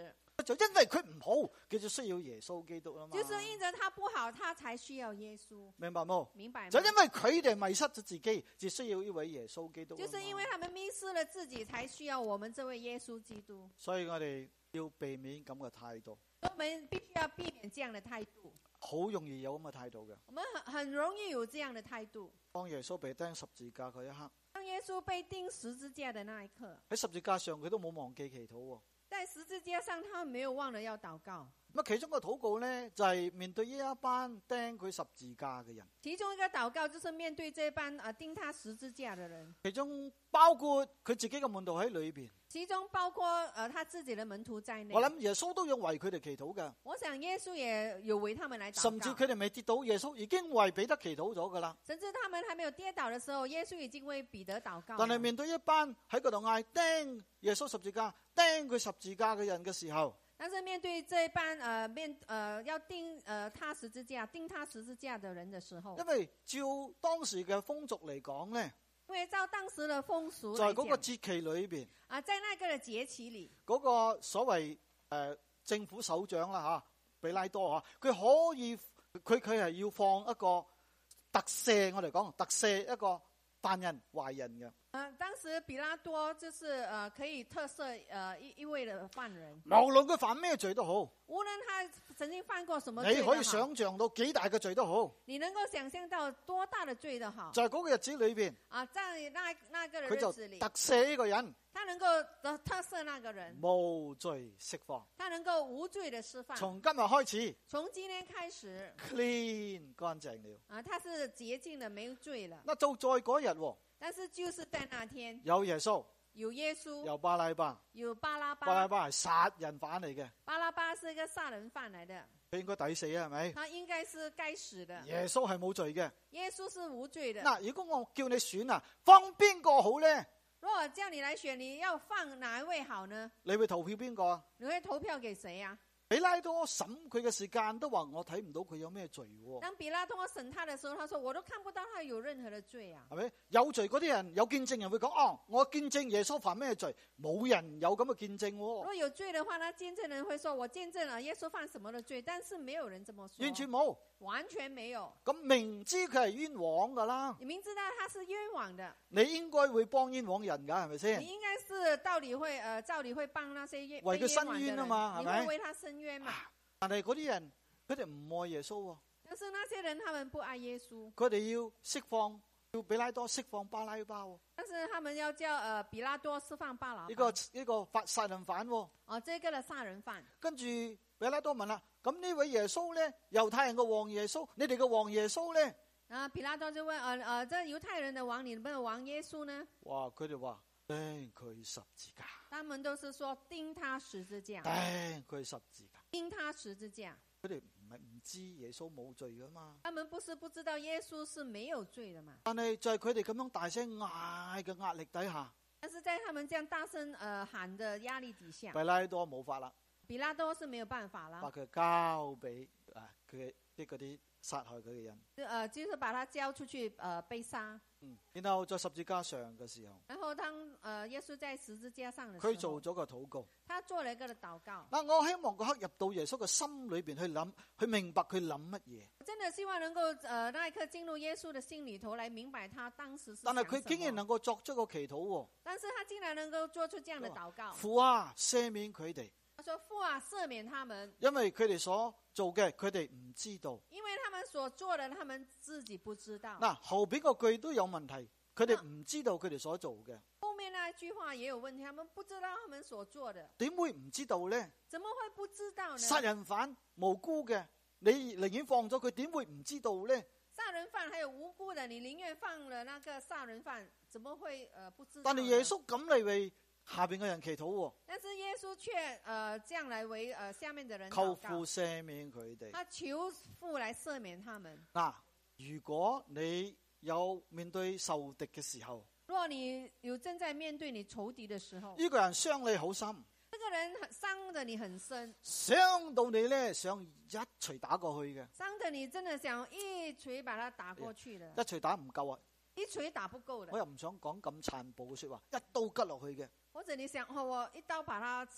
就因為佢唔好，佢就需要耶穌基督啦嘛。 就是因着他不好，他才需要耶穌。 明白冇？ 明白嗎？ 就因為佢哋迷失咗自己，就需要呢位耶穌基督。 就是因為他們迷失了自己，才需要我們這位耶穌基督。 所以我哋要避免咁嘅態度。 我們必須要避免這樣的態度。 好容易有咁嘅態度嘅。 我們很很容易有這樣的態度。 當耶穌被釘十字架嗰一刻， 當耶穌被釘十字架的那一刻， 喺十字架上佢都冇忘記祈禱喎。 在十字架上，他們沒有忘了要禱告。 咁其中個禱告咧，就係、是、面對呢一班釘佢十字架嘅人。 其中一個禱告就是面對這班啊釘他十字架的人。 其中包括佢自己嘅門徒喺裏邊。 其中包括呃他自己的門徒在內。 我諗耶穌都要為佢哋祈禱嘅。 我想耶穌也有為他們來禱告。 甚至佢哋未跌倒，耶穌已經為彼得祈禱咗噶啦。 甚至他們還沒有跌倒的時候，耶穌已經為彼得禱告。 但係面對一班喺嗰度嗌釘耶穌十字架、釘佢十字架嘅人嘅時候， 但是面對這班呃面呃要釘呃他十字架、釘他十字架的人的時候， 因為照當時嘅風俗嚟講咧， 因為照當時的風俗， 在嗰個節期裏邊啊，在那個的節期裏， 嗰、那個所謂誒、呃、政府首長啦吓，比拉多吓，佢可以佢佢係要放一個特赦，我哋講特赦一個犯人壞人嘅。 啊，當時比拉多就是呃可以特赦呃一一位的犯人， 無論佢犯咩罪都好， 無論他曾經犯過什麼罪， 你可以想象到幾大嘅罪都好， 你能夠想象到多大的罪都好， 在嗰個日子裏邊啊，在那那個的佢就日子裏， 特赦呢個人， 他能夠特特赦那個人， 無罪釋放， 他能夠無罪的釋放。 從今日開始， 從今天開始 clean 乾淨了， 啊，他是潔淨的，沒有罪了。 嗱就在嗰日， 但是就是在那天， 有耶穌， 有耶穌， 有巴拉巴， 有巴拉巴， 巴拉巴係殺人犯嚟嘅， 巴拉巴是一個殺人犯嚟的， 佢應該抵死啊，係咪？ 他應該是該死的。 耶穌係冇罪嘅。 耶穌是無罪的。 嗱，如果我叫你選啊，放邊個好咧？ 如果叫你來選，你要放哪一位好呢？ 你會投票邊個啊？ 你會投票給誰啊？ 比拉多審佢嘅時間都話我睇唔到佢有咩罪喎。 當比拉多審他的時候，他說我都看不到他有任何的罪啊。 係咪有罪嗰啲人有見證人會講哦，我見證耶穌犯咩罪？冇人有咁嘅見證喎。 如果有罪的話，那見證人會說我見證了耶穌犯什麼的罪，但是沒有人這麼說。 完全冇， 完全沒有。 咁明知佢係冤枉噶啦， 你明知道他是冤枉的， 你應該會幫冤枉人噶，係咪先？ 你應該是道理會，呃，照理會幫那些冤為佢伸冤啊嘛，係咪？ 你會為他伸冤嘛？ 但係嗰啲人，佢哋唔愛耶穌喎。 但是那些人，他們不愛耶穌。 佢哋要釋放，要比拉多釋放巴拉巴喎。 但是他們要叫呃比拉多釋放巴拉巴。 呢個呢個發殺人犯喎。 哦，這個的殺人犯。 跟住比拉多問啦，咁呢位耶穌咧，猶太人嘅王耶穌，你哋嘅王耶穌咧？ 啊，比拉多就問，呃呃，這猶太人的王，你們的王耶穌呢？ 哇，佢哋話釘佢十字架。 他們都是說釘他十字架。 釘佢十字架。 釘他十字架。 佢哋唔係唔知耶穌冇罪噶嘛？ 他們不是不知道耶穌是沒有罪的嘛？ 但係就係佢哋咁樣大聲嗌嘅壓力底下， 但是在他們這樣大聲呃喊的壓力底下， 比拉多冇法啦， 比拉多是沒有辦法啦， 把佢交俾啊佢啲嗰啲殺害佢嘅人， 呃，就是把他交出去，呃，被殺。 嗯，然後在十字架上嘅時候， 然後當呃耶穌在十字架上嘅時候， 佢做咗個禱告。 他做了一個的禱告。 嗱，我希望嗰刻入到耶穌嘅心裏邊去諗，去明白佢諗乜嘢。 真的希望能夠，呃，那一刻進入耶穌的心裏頭，來明白他當時是想什麼。 但係佢竟然能夠作出個祈禱喎。 但是他竟然能夠做出這樣的禱告。 父啊，赦免佢哋。 他說父啊，赦免他們， 因為佢哋所做嘅，佢哋唔知道。 因為他們所做的，他們自己不知道。 嗱，後邊個句都有問題，佢哋唔知道佢哋所做嘅。 後面那一句話也有問題，他們不知道他們所做的。 點會唔知道呢？ 怎麼會不知道呢？ 殺人犯無辜嘅，你寧願放咗佢，點會唔知道呢？ 殺人犯還有無辜的，你寧願放了那個殺人犯，怎麼會呃不知道？ 但係耶穌咁嚟為下邊嘅人祈禱喎。 但是耶穌卻呃這樣來為呃下面的人求父赦免佢哋。 他求父來赦免他們。 嗱，如果你有面對仇敵嘅時候， 如果你有正在面對你仇敵的時候， 呢個人傷你好深， 這個人傷得你很深， 傷到你咧想一錘打過去嘅， 傷得你真的想一錘把他打過去的， 一錘打唔夠啊， 一錘打不夠的。 我又唔想講咁殘暴嘅說話，一刀吉落去嘅。 或者你想，哦，我一刀把他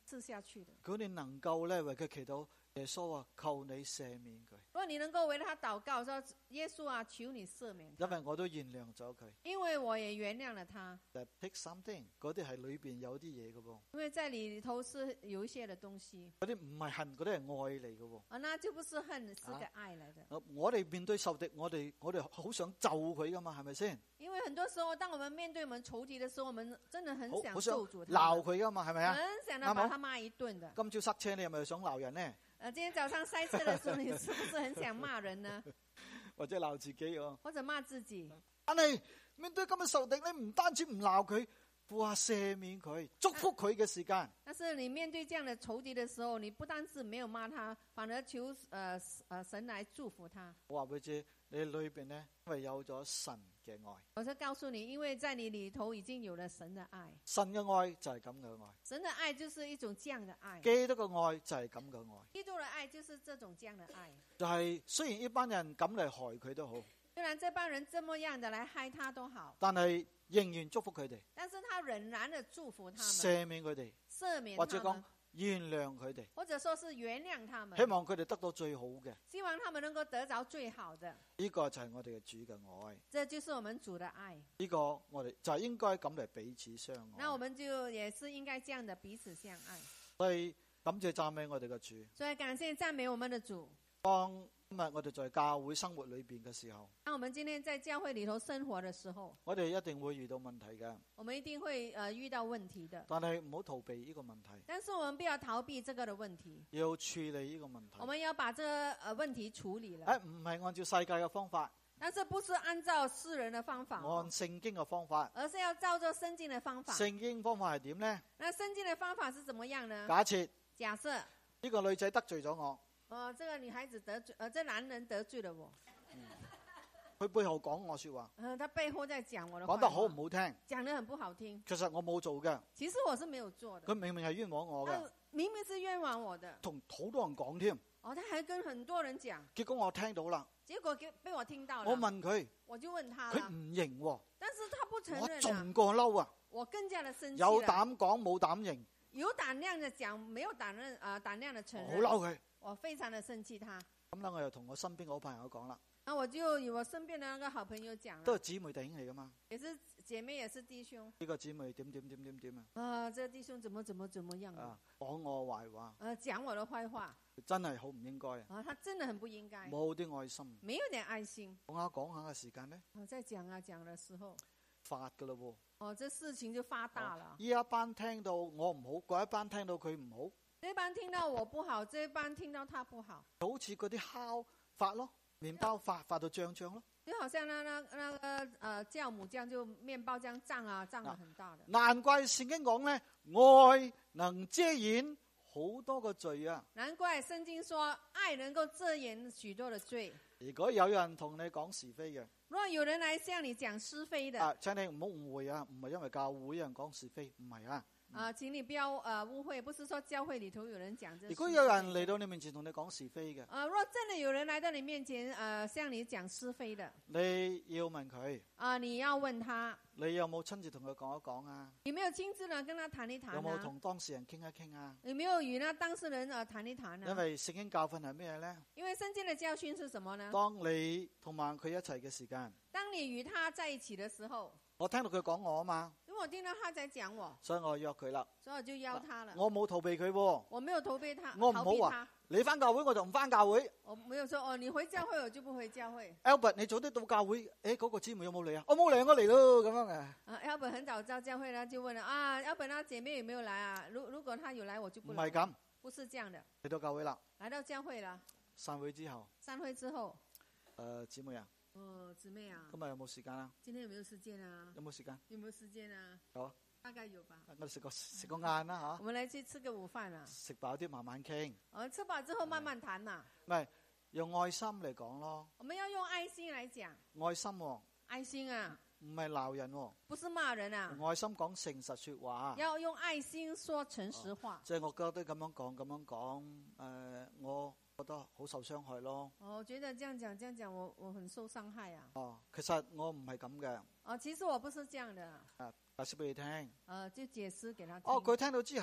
吃下去的。 如果你能夠咧為佢祈禱，耶穌啊，求你赦免佢。 如果你能夠為他禱告，說耶穌啊，求你赦免他， 因為我都原諒咗佢。 因為我也原諒了他。 但 pick something 嗰啲係裏邊有啲嘢嘅噃。 因為在裏頭是有一些的東西。 嗰啲唔係恨，嗰啲係愛嚟嘅喎。 啊，那就不是恨，是個愛嚟的。 啊、我哋面對仇敵，我哋我哋好想咒佢噶嘛，係咪先？ 因為很多時候，當我們面對我們仇敵的時候，我們真的很想咒詛他， 鬧佢噶嘛，係咪啊？ 很想要把他罵一頓的。 今朝塞車，你係咪想鬧人呢？ 呃，今天早上塞車的時候，你是不是很想罵人呢？ 或者鬧自己哦？ 或者罵自己？ 但係面對今日仇敵，你唔單止唔鬧佢，哇，赦免佢，祝福佢嘅時間。 但是你面對這樣的仇敵的時候，你不單是沒有罵他，反而求呃呃神來祝福他。 我話俾你知，你裏邊呢，因為有咗神嘅愛。 我就告訴你，因為在你裏頭已經有了神的愛。 神嘅愛就係咁嘅愛。 神的愛就是一種這樣的愛。 基督嘅愛就係咁嘅愛。 基督的愛就是這種這樣的愛。 就係雖然呢班人咁嚟害佢都好， 雖然這班人這麼樣的來害他都好， 但係仍然祝福佢哋。 但是他仍然的祝福他們， 赦免佢哋， 赦免他們， 或者講原諒佢哋， 或者說是原諒他們， 希望佢哋得到最好嘅。 希望他們能夠得着最好的。 呢個就係我哋嘅主嘅愛， 這就是我們主的愛。 呢個我哋就係應該咁嚟彼此相愛。 那我們就也是應該這樣的彼此相愛。 所以感謝讚美我哋嘅主。 所以感謝讚美我們的主。 當今日我哋在教會生活裏邊嘅時候， 當我們今天在教會裏頭生活的時候， 我哋一定會遇到問題嘅。 我們一定會呃遇到問題的。 但係唔好逃避呢個問題。 但是我們不要逃避這個的問題， 要處理呢個問題。 我們要把這個呃問題處理了。 誒，唔係按照世界嘅方法， 但是不是按照世人的方法， 按聖經嘅方法， 而是要照着聖經的方法。 聖經方法係點呢？ 那聖經的方法是怎麼樣呢？ 假設假設呢個女仔得罪咗我， 哦，這個女孩子得罪，呃，這男人得罪了我， 佢背後講我說話， 呃，他背後在講我的話， 講得好唔好聽？ 講得很不好聽。 其實我冇做嘅， 其實我是沒有做的。 佢明明係冤枉我嘅， 他明明是冤枉我的， 同好多人講添。 哦，他還跟很多人講， 結果我聽到啦， 結果給被我聽到了。 我問佢， 我就問他佢了， 唔認喎， 但是他不承我認啊， 仲過嬲啊！ 我更加的生氣有了。 膽講冇膽認， 有膽量的講，沒有膽量啊、呃，膽量的承認。 好嬲佢。 我非常的生氣他。 咁咧，我又同我身邊嘅好朋友講啦， 那我就與我身邊的那個好朋友講都係了， 姊妹弟兄嚟噶嘛。 也是姐妹，也是弟兄。 呢個姊妹點點點點點啊！ 啊，這個弟兄怎麼怎麼怎麼樣啊？ 啊，講我壞話， 呃，講我的壞話。 真係好唔應該啊！ 啊，他真的很不應該。 冇啲愛心， 沒有點愛心。 講下講下嘅時間咧， 我在講啊講的時候， 發噶啦喎。 哦，這事情就發大了。 呢一班聽到我唔好，嗰一班聽到佢唔好， 這班聽到我不好，這班聽到他不好， 好似嗰啲烤發咯，麵包發發到脹脹咯。 就好像那那那個呃酵母醬就麵包醬脹啊脹得很大的。 難怪聖經講咧，愛能遮掩好多個罪啊！ 難怪聖經說愛能夠遮掩許多的罪。 如果有人同你講是非嘅， 如果有人來向你講是非的， 啊，請你唔好誤會啊，唔係因為教會有人講是非，唔係啊。 啊，請你不要呃誤會，不是說教會裏頭有人講這。 如果有人嚟到你面前同你講是非嘅， 啊，若真的有人來到你面前，呃，向你講是非的， 你要問佢， 啊，你要問他， 你有冇親自同佢講一講啊？ 你沒有親自呢跟他談一談有冇啊？ 同當事人傾一傾啊？ 有沒有與那當事人啊談一談啊？ 因為聖經教訓係咩咧？ 因為聖經的教訓是什麼呢？ 當你同埋佢一齊嘅時間， 當你與他在一起的時候， 我聽到佢講我啊嘛， 因為我聽到他在講我， 所以我約佢啦。 所以我就邀他了。 我冇逃避佢喎， 我沒有逃避他， 我唔逃避他好話。你翻教會我就唔翻教會。 我沒有說哦，你回教會我就不回教會。 Albert，你早啲到教會，誒嗰個姊妹有冇嚟啊？我冇嚟，我嚟咯咁樣嘅。 啊，Albert 很早到教會呢，就問了啊，Albert 那姐妹有沒有來啊？如如果他有來，我就不來。 唔係咁， 不是這樣的。 嚟到教會啦， 來到教會了， 散會之後， 散會之後， 誒姊妹啊， 哦，姊妹啊， 今日有冇時間啊？ 今天有沒有時間啊？ 有冇時間？ 有沒有時間啊？ 有啊， 大概有吧。 我哋食個食個晏啦我們來去吃個午飯啊。 嚇，食飽啲慢慢傾， 哦，吃飽之後慢慢談嘛。 唔係用愛心嚟講咯， 我們要用愛心來講。 愛心喎， 愛心啊， 唔係鬧人喎， 不是罵人啊。 愛心講誠實説話。 要用愛心說誠實話。 即係我覺得咁樣講咁樣講，誒，我覺得好受傷害咯。 哦，我覺得這樣講這樣講，我我很受傷害啊。 哦，其實我唔係咁嘅。 哦，其實我不是這樣的。 啊，解釋俾你聽。 呃，就解釋給他聽。 哦，佢聽到之後，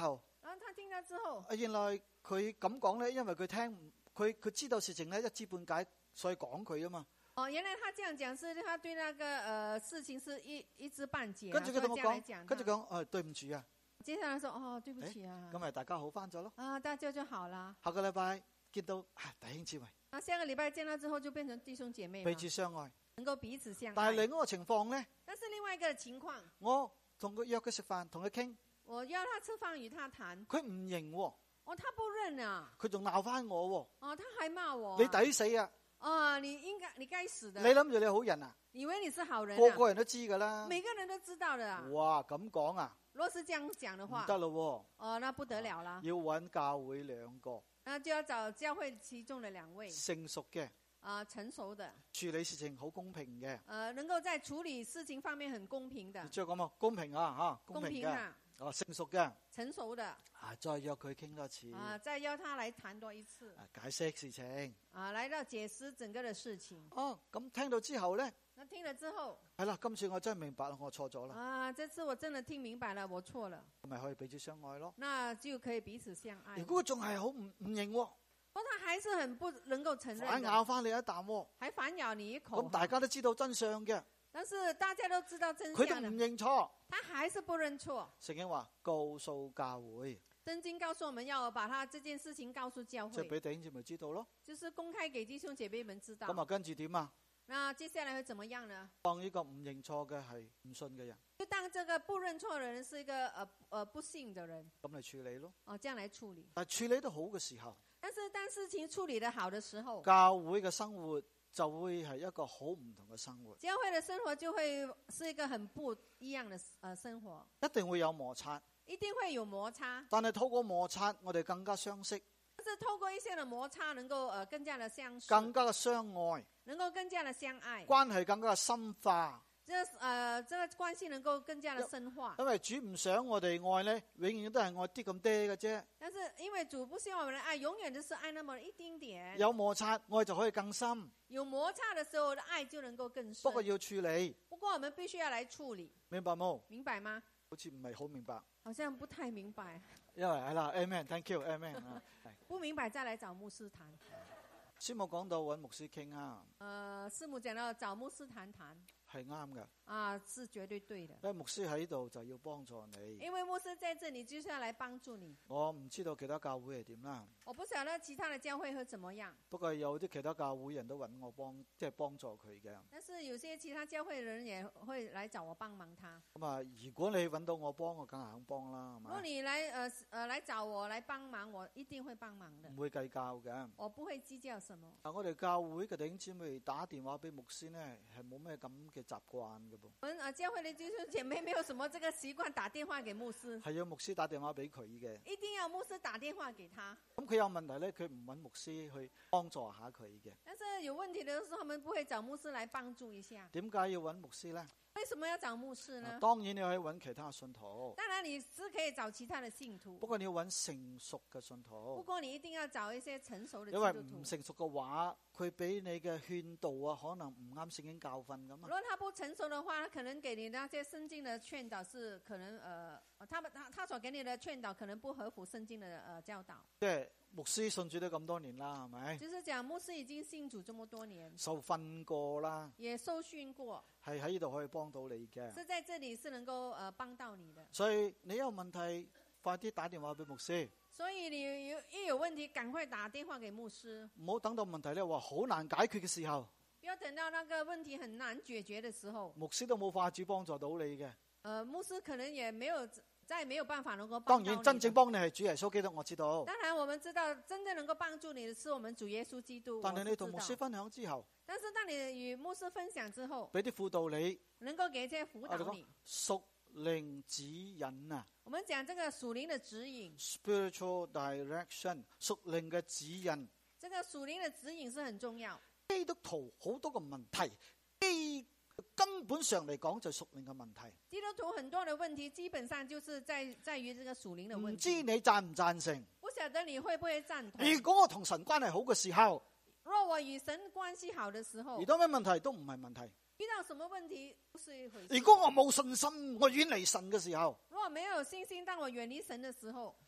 然後他聽咗之後， 原來佢咁講咧，因為佢聽佢佢知道事情咧一知半解，所以講佢啊嘛。 哦，原來他這樣講，是他對那個呃事情是一一知半解。 跟住佢同我講，跟住講，誒對唔住啊。 接下來說，哦對不起啊。 咁咪大家好翻咗咯。 啊，大家就好啦。 下個禮拜見到啊弟兄姊妹。 啊，下個禮拜見到之後就變成弟兄姐妹。 彼此相愛。 能夠彼此相愛。 但係另一個情況咧。 但是另外一個情況。 我同佢約佢食飯，同佢傾。 我邀他吃飯與他談。 佢唔認喎。 哦，他不認啊。 佢仲鬧翻我喎。 哦，他還罵我、啊。 你抵死啊！ 哦，你應該你該死的。 你諗住你好人啊？ 以為你是好人、啊。 個個人都知噶啦。 每個人都知道的、啊。 哇，咁講啊？ 若是這樣講的話， 唔得咯。 哦，那不得了啦。 要揾教會兩個。 那就要找教會其中的兩位。 成熟嘅。 啊、呃，成熟的。 處理事情好公平嘅。 呃，能夠在處理事情方面很公平的。 即係講啊，公平啊，吓， 公平嘅。 哦，成熟嘅。 成熟的。 啊，再約佢傾多次。 啊，再邀他來談多一次。 啊，解釋事情。 啊，來到解釋整個的事情。 哦，咁聽到之後咧？ 那聽了之後。 係啦，今次我真係明白啦，我錯咗啦。 啊，這次我真的聽明白了，我錯了。 咪可以彼此相愛咯。 那就可以彼此相愛。 如果仲係好唔唔認喎。 哦，他還是很不能夠承認。 反咬翻你一啖喎。 還反咬你一口。 咁大家都知道真相嘅。 但是大家都知道真相。 佢都唔認錯。 他還是不認錯。 聖經話告訴教會。 聖經告訴我們要把他這件事情告訴教會。 即係俾弟兄姐妹知道咯。 就是公開給弟兄姐妹們知道。 咁啊，跟住點啊？ 那接下來會怎麼樣呢？ 當呢個唔認錯嘅係唔信嘅人。 就當這個不認錯的人是一個呃呃不信的人。 咁嚟處理咯。 哦，這樣來處理。 但係處理得好嘅時候。 但是當事情處理得好的時候， 教會嘅生活就會係一個好唔同嘅生活。 教會的生活就會是一個很不一樣的呃生活。 一定會有摩擦。 一定會有摩擦。 但係透過摩擦，我哋更加相識。 但是透過一些的摩擦，能夠呃更加的相識。 更加嘅相愛。 能夠更加的相愛。 關係更加嘅深化。 這呃，這個關係能夠更加的深化。 因為主唔想我哋愛咧，永遠都係愛啲咁啲嘅啫。 但是因為主不希望我們的愛永遠都是愛那麼一丁點。 有摩擦，愛就可以更深。 有摩擦的時候，愛就能夠更深。 不過要處理。 不過我們必須要來處理。 明白冇？ 明白嗎？ 好似唔係好明白。 好像不太明白。 因為係啦 ，Amen，Thank you，Amen。 不明白再來找牧師談。 師母講到揾牧師傾啊。 呃，師母講到找牧師談談。 係啱㗎。 啊，是絕對對的。 因為牧師喺度就要幫助你。 因為牧師在這裡就是要來幫助你。 我唔知道其他教會係點啦。 我不曉得其他的教會會怎麼樣。 不過有啲其他教會人都揾我幫，即係幫助佢嘅。 但是有些其他教會人也會來找我幫忙他。 咁啊，如果你揾到我幫，我梗係肯幫啦，係咪？ 如果你來，呃呃，來找我來幫忙，我一定會幫忙的。 唔會計較嘅。 我不會計較什麼。 啊，我哋教會嘅弟兄姊妹打電話俾牧師呢，係冇咩咁嘅習慣嘅。 我們啊，教會的弟兄姐妹沒有什麼這個習慣打電話給牧師， 係要牧師打電話俾佢嘅， 一定要牧師打電話給他。 咁佢有問題咧，佢唔揾牧師去幫助下佢嘅。 但是有問題的時候，他們不會找牧師來幫助一下。 點解要揾牧師咧？ 為什麼要找牧師呢？ 啊，當然你可以揾其他信徒。 當然你是可以找其他的信徒， 不過你要揾成熟嘅信徒。 不過你一定要找一些成熟的基督徒。 因為唔成熟嘅話，佢俾你嘅勸導啊，可能唔啱聖經教訓咁啊。 如果他不成熟的話，他可能給你那些聖經的勸導是可能，呃，他們他他所給你的勸導可能不合乎聖經的呃教導。 即係牧師信主都咁多年啦，係咪？ 就是講牧師已經信主這麼多年， 受訓過啦， 也受訓過， 係喺呢度可以幫到你嘅。 是在這裡是能夠呃幫到你的。 所以你有問題，快啲打電話俾牧師。 所以你有一有問題，趕快打電話給牧師。 唔好等到問題咧話好難解決嘅時候， 不要等到那個問題很難解決的時候， 牧師都冇法子幫助到你嘅。 呃，牧師可能也沒有再沒有辦法能夠幫當到你。 然真正幫你係主耶穌基督，我知道。 當然我們知道真正能夠幫助你的是我們主耶穌基督。 但係你同牧師分享之後， 但是當你與牧師分享之後， 俾啲輔導你， 能夠給一些輔導你， 屬靈指引啊。 我們講這個屬靈的指引 ，spiritual direction， 屬靈嘅指引。 這個屬靈的指引是很重要。 基督徒好多個問題，基根本上嚟講就係屬靈嘅問題。 基督徒很多的問題，基本上就是在在於這個屬靈的問題。 唔知你贊唔贊成？ 不曉得你會不會贊同？ 如果我同神關係好嘅時候， 若我與神關係好的時候， 遇到咩問題都唔係問題。 遇到什麼問題不是一回事。 如果我冇信心，我遠離神嘅時候， 如果沒有信心，當我遠離神的時候，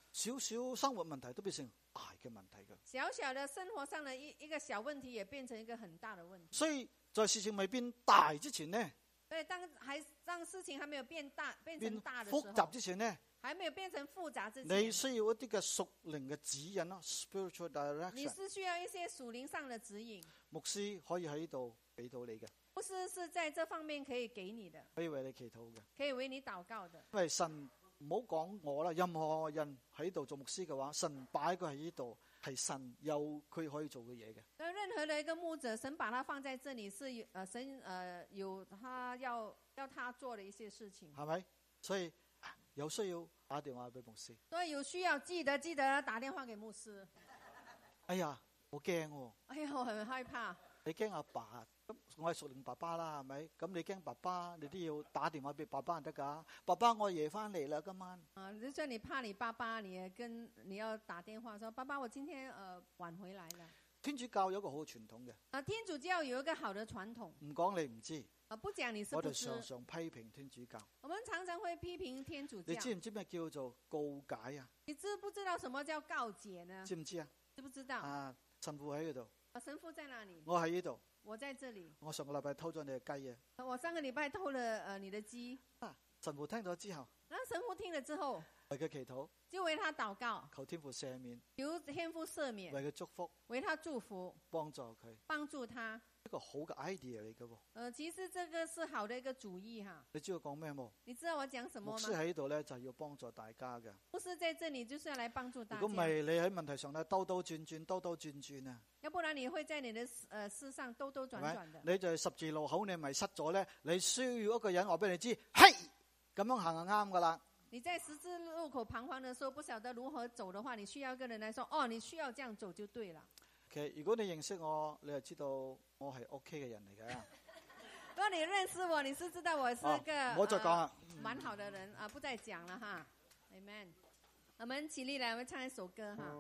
少少生活問題都變成大嘅問題嘅。 小小的生活上的一一個小問題，也變成一個很大的問題。 所以在事情未變大之前呢， 所以當還當事情還沒有變大變成大的時候， 複雜之前呢， 還沒有變成複雜之前， 你需要一啲嘅屬靈嘅指引咯 ，spiritual direction。 你是需要一些屬靈上的指引。 牧師可以喺度俾到你嘅， 牧師是在這方面可以給你的， 可以為你祈禱嘅， 可以為你禱告的。 因為神唔好講我啦，任何人喺度做牧師嘅話，神擺佢喺呢度，係神有佢可以做嘅嘢嘅。 所以任何的一個牧者，神把他放在這裡，是有呃神呃有他要要他做的一些事情， 係咪？所以有需要打電話俾牧師。 所以有需要記得記得打電話給牧師。 哎呀，好驚喎！ 哎呀，我很害怕。 你驚阿爸，咁我係屬靈爸爸啦，係咪？咁你驚爸爸，你都要打電話俾爸爸得噶。爸爸，我夜翻嚟啦，今晚。 啊，就算你怕你爸爸，你也跟你要打電話說，爸爸，我今天呃晚回來了。 天主教有一個好傳統嘅。 啊，天主教有一個好的傳統。 唔講你唔知。 啊，不講你是不知。 我哋常常批評天主教。 我們常常會批評天主教。 你知唔知咩叫做告解啊？ 你知不知道什麼叫告解呢？ 知唔知啊？ 知不知道？ 啊，神父喺嗰度。 啊，神父在哪裡？ 我喺呢度。 我在這裡。 我上個禮拜偷咗你嘅雞啊！ 我上個禮拜偷了呃你的雞。 啊，神父聽咗之後。 然後神父聽了之後， 為佢祈禱， 就為他禱告， 求天父赦免， 求天父赦免， 為佢祝福， 為他祝福， 幫助佢， 幫助他。 一個好嘅 idea 嚟嘅喎。 呃，其實這個是好的一個主意哈。 你知道講咩冇？ 你知道我講什麼嗎？ 牧師喺度咧就係要幫助大家嘅。 牧師在這裡就是要來幫助大家。 如果唔係，你喺問題上咧兜兜轉轉，兜兜轉轉啊！ 要不然你會在你的呃事上兜兜轉轉的。 你就係十字路口，你咪失咗咧。你需要一個人話俾你知，嘿，咁樣行就啱噶啦。 你在十字路口彷徨的時候，不曉得如何走的話，你需要一個人來說，哦，你需要這樣走就對了。 其實如果你認識我，你就知道我係 OK 嘅人嚟嘅。 如果你認識我，你是知道我是一個唔好再講啦， 蠻、呃、好的人啊、呃，不再講了哈。Amen。我們起立來，我們唱一首歌哈。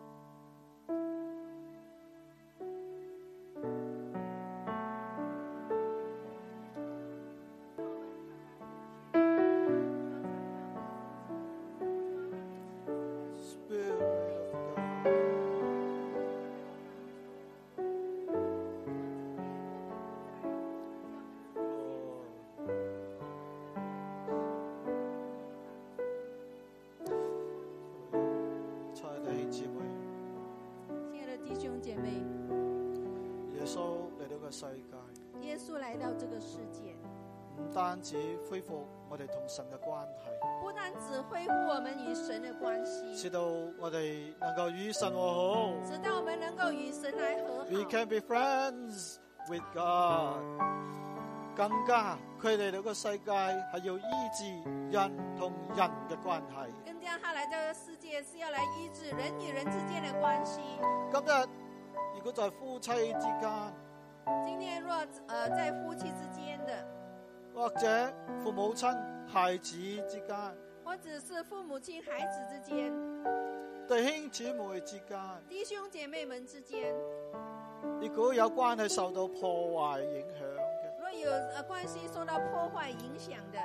世界， 耶穌來到這個世界， 唔單止恢復我哋同神嘅關係， 不單止恢復我們與神嘅關係， 直到我哋能夠與神和好， 直到我們能夠與神來和好。 We can be friends with God。更加，佢哋呢個世界係要醫治人同人嘅關係。 更加，他來到這個世界是要來醫治人與人之間嘅關係。 今日如果在夫妻之間， 今天若呃在夫妻之間的， 或者父母親孩子之間， 或者是父母親孩子之間， 弟兄姊妹之間， 弟兄姐妹們之間， 如果有關係受到破壞影響嘅， 若有呃關係受到破壞影響的，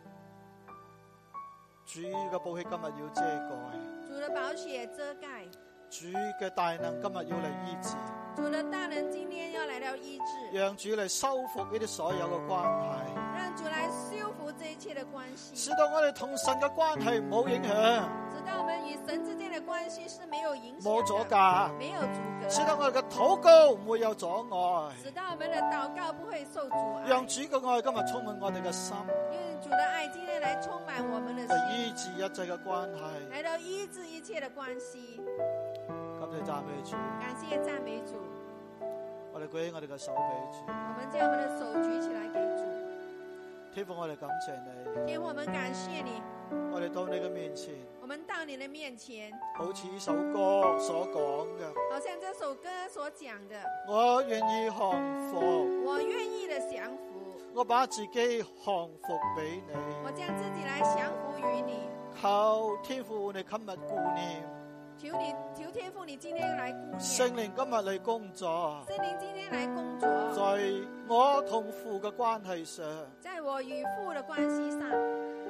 主嘅寶血今日要遮蓋， 主的寶血遮蓋， 主嘅大能今日要嚟醫治。 主的大能今天要來到醫治， 讓主嚟修復呢啲所有嘅關係， 讓主來修復這一切的關係， 使到我哋同神嘅關係唔好影響， 使到我們與神之間的關係是沒有影響， 冇阻隔， 沒有阻隔， 使到我哋嘅禱告唔會有阻礙， 使到我們的禱告不會受阻礙， 讓主嘅愛今日充滿我哋嘅心， 用主的愛今天來充滿我們的心， 嚟醫治一切嘅關係， 來到醫治一切的關係。 感謝讚美主， 感謝讚美主。 我哋舉起我哋嘅手俾主， 我們將我們的手舉起來給主。 天父，我哋感謝你， 天父，我們感謝你。 我哋到你嘅面前， 我們到你的面前， 好似呢首歌所講嘅， 好像這首歌所講的， 我願意降服， 我願意的降服， 我把自己降服俾你， 我將自己來降服於你。 求天父你今日顧念。 求你，求天父，你今天來顧念。 聖靈今日嚟工作。 聖靈今天來工作。 在我同父嘅關係上。 在我與父的關係上。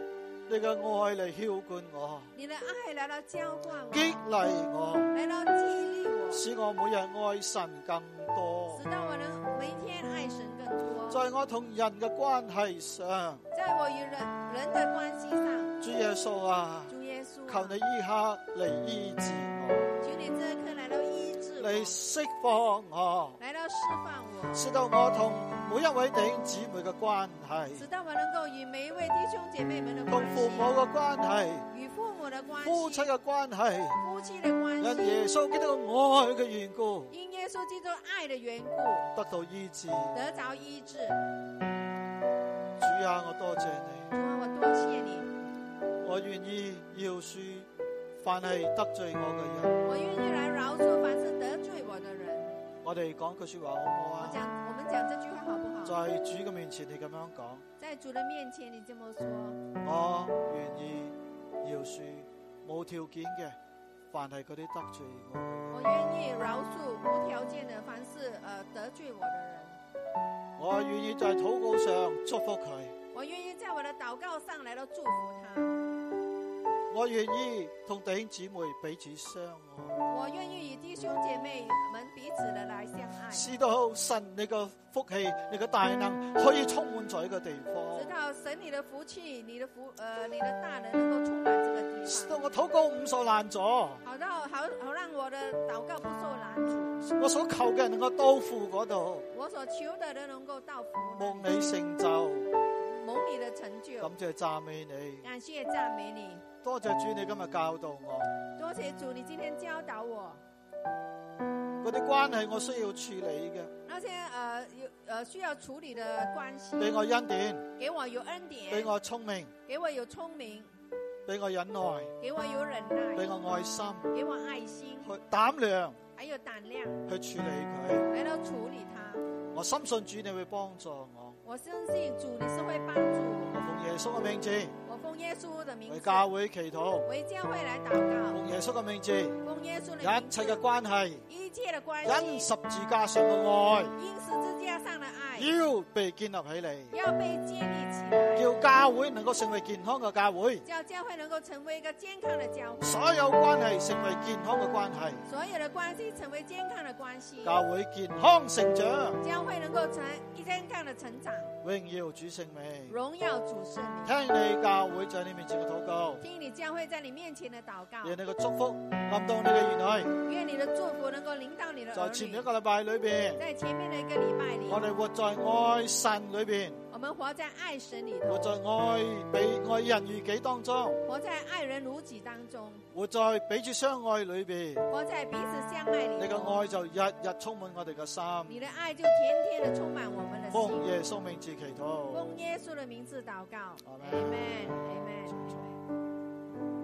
你嘅愛嚟澆灌我， 你的愛來到澆灌我， 激勵我， 來到激勵我， 使我每日愛神更多， 使到我能每天愛神更多。 在我同人嘅關係上， 在我與人人的關係上， 主耶穌啊， 主耶穌啊， 求你依刻嚟醫治我， 求你這刻來到醫治我， 嚟釋放我， 來到釋放我， 使到我同每一位弟兄姊妹嘅關係， 使到我能夠與每一位弟兄姐妹們的關係， 同父母嘅關係， 與父母的關係， 夫妻嘅關係， 夫妻的關係， 因耶穌基督嘅愛嘅緣故， 因耶穌基督愛的緣故， 得到醫治。 得着醫治。 主啊，我多謝你， 主啊，我多謝你， 我願意饒恕凡係得罪我嘅人。 我願意來饒恕凡是得罪我的人。 我哋講句說話好唔好啊？ 我講，我們講這句話好不好？ 在主嘅面前，你咁樣講， 在主的面前，你這麼說， 我願意饒恕無條件嘅，凡係嗰啲得罪我嘅人。 我願意饒恕無條件的凡是呃得罪我的人。 我願意在禱告上祝福佢。 我願意在我的禱告上來到祝福他。 我願意同弟兄姊妹彼此相愛。 我願意與弟兄姐妹們彼此的來相愛。 使到神你個福氣、你個大能可以充滿在一個地方。 直到神你的福氣、你的福呃你的大能能夠充滿這個地方。 使到我禱告唔受攔阻。 好到好好讓我的禱告不受攔阻。 我所求嘅能夠到父嗰度。 我所求的都能夠到父。 蒙你成就。 蒙你的成就。 感謝讚美你。 感謝讚美你。 多謝主你今日教導我。 多謝主你今天教導我。 嗰啲關係我需要處理嘅。 那些呃有呃需要處理的關係。 俾我恩典。 給我有恩典。 俾我聰明。 給我有聰明。 俾我忍耐。 給我有忍耐。 俾我愛心。 給我愛心。 去膽量。 還有膽量。 去處理佢。 來到處理它。 我深信主你會幫助我。 我相信主你是會幫助我。 我奉耶穌嘅名字。 我奉耶穌的名字。 為教會祈禱。 為教會來禱告。 奉耶穌嘅名字。 奉耶穌的名字。 一切嘅關係。 一切的關係。 因十字架上嘅愛。 因十字架上的愛。 要被建立起嚟。 要被建立起來。 叫教會能夠成為健康嘅教會。 叫教會能夠成為一個健康的教會。 所有關係成為健康嘅關係。 所有的關係成為健康的關係。 教會健康成長。 教會能夠成健康的成長。 榮耀主聖名。 榮耀主聖名。 聽你教會在你面前嘅禱告。 聽你教會在你面前的禱告。 願你嘅祝福臨到你嘅兒女。 願你的祝福能夠臨到你的兒女。 在前面一個禮拜裏邊。 在前面的一個禮拜裏。 我哋活在愛神裏邊。 我們活在愛神裏頭。 活在愛比愛人如己當中。 活在愛人如己當中。 活在彼此相愛裏邊。 活在彼此相愛裏。 你嘅愛就日日充滿我哋嘅心。 你的愛就天天的充滿我們的心。 奉耶穌名字祈禱。 奉耶穌的名字禱告。 阿門。 阿門。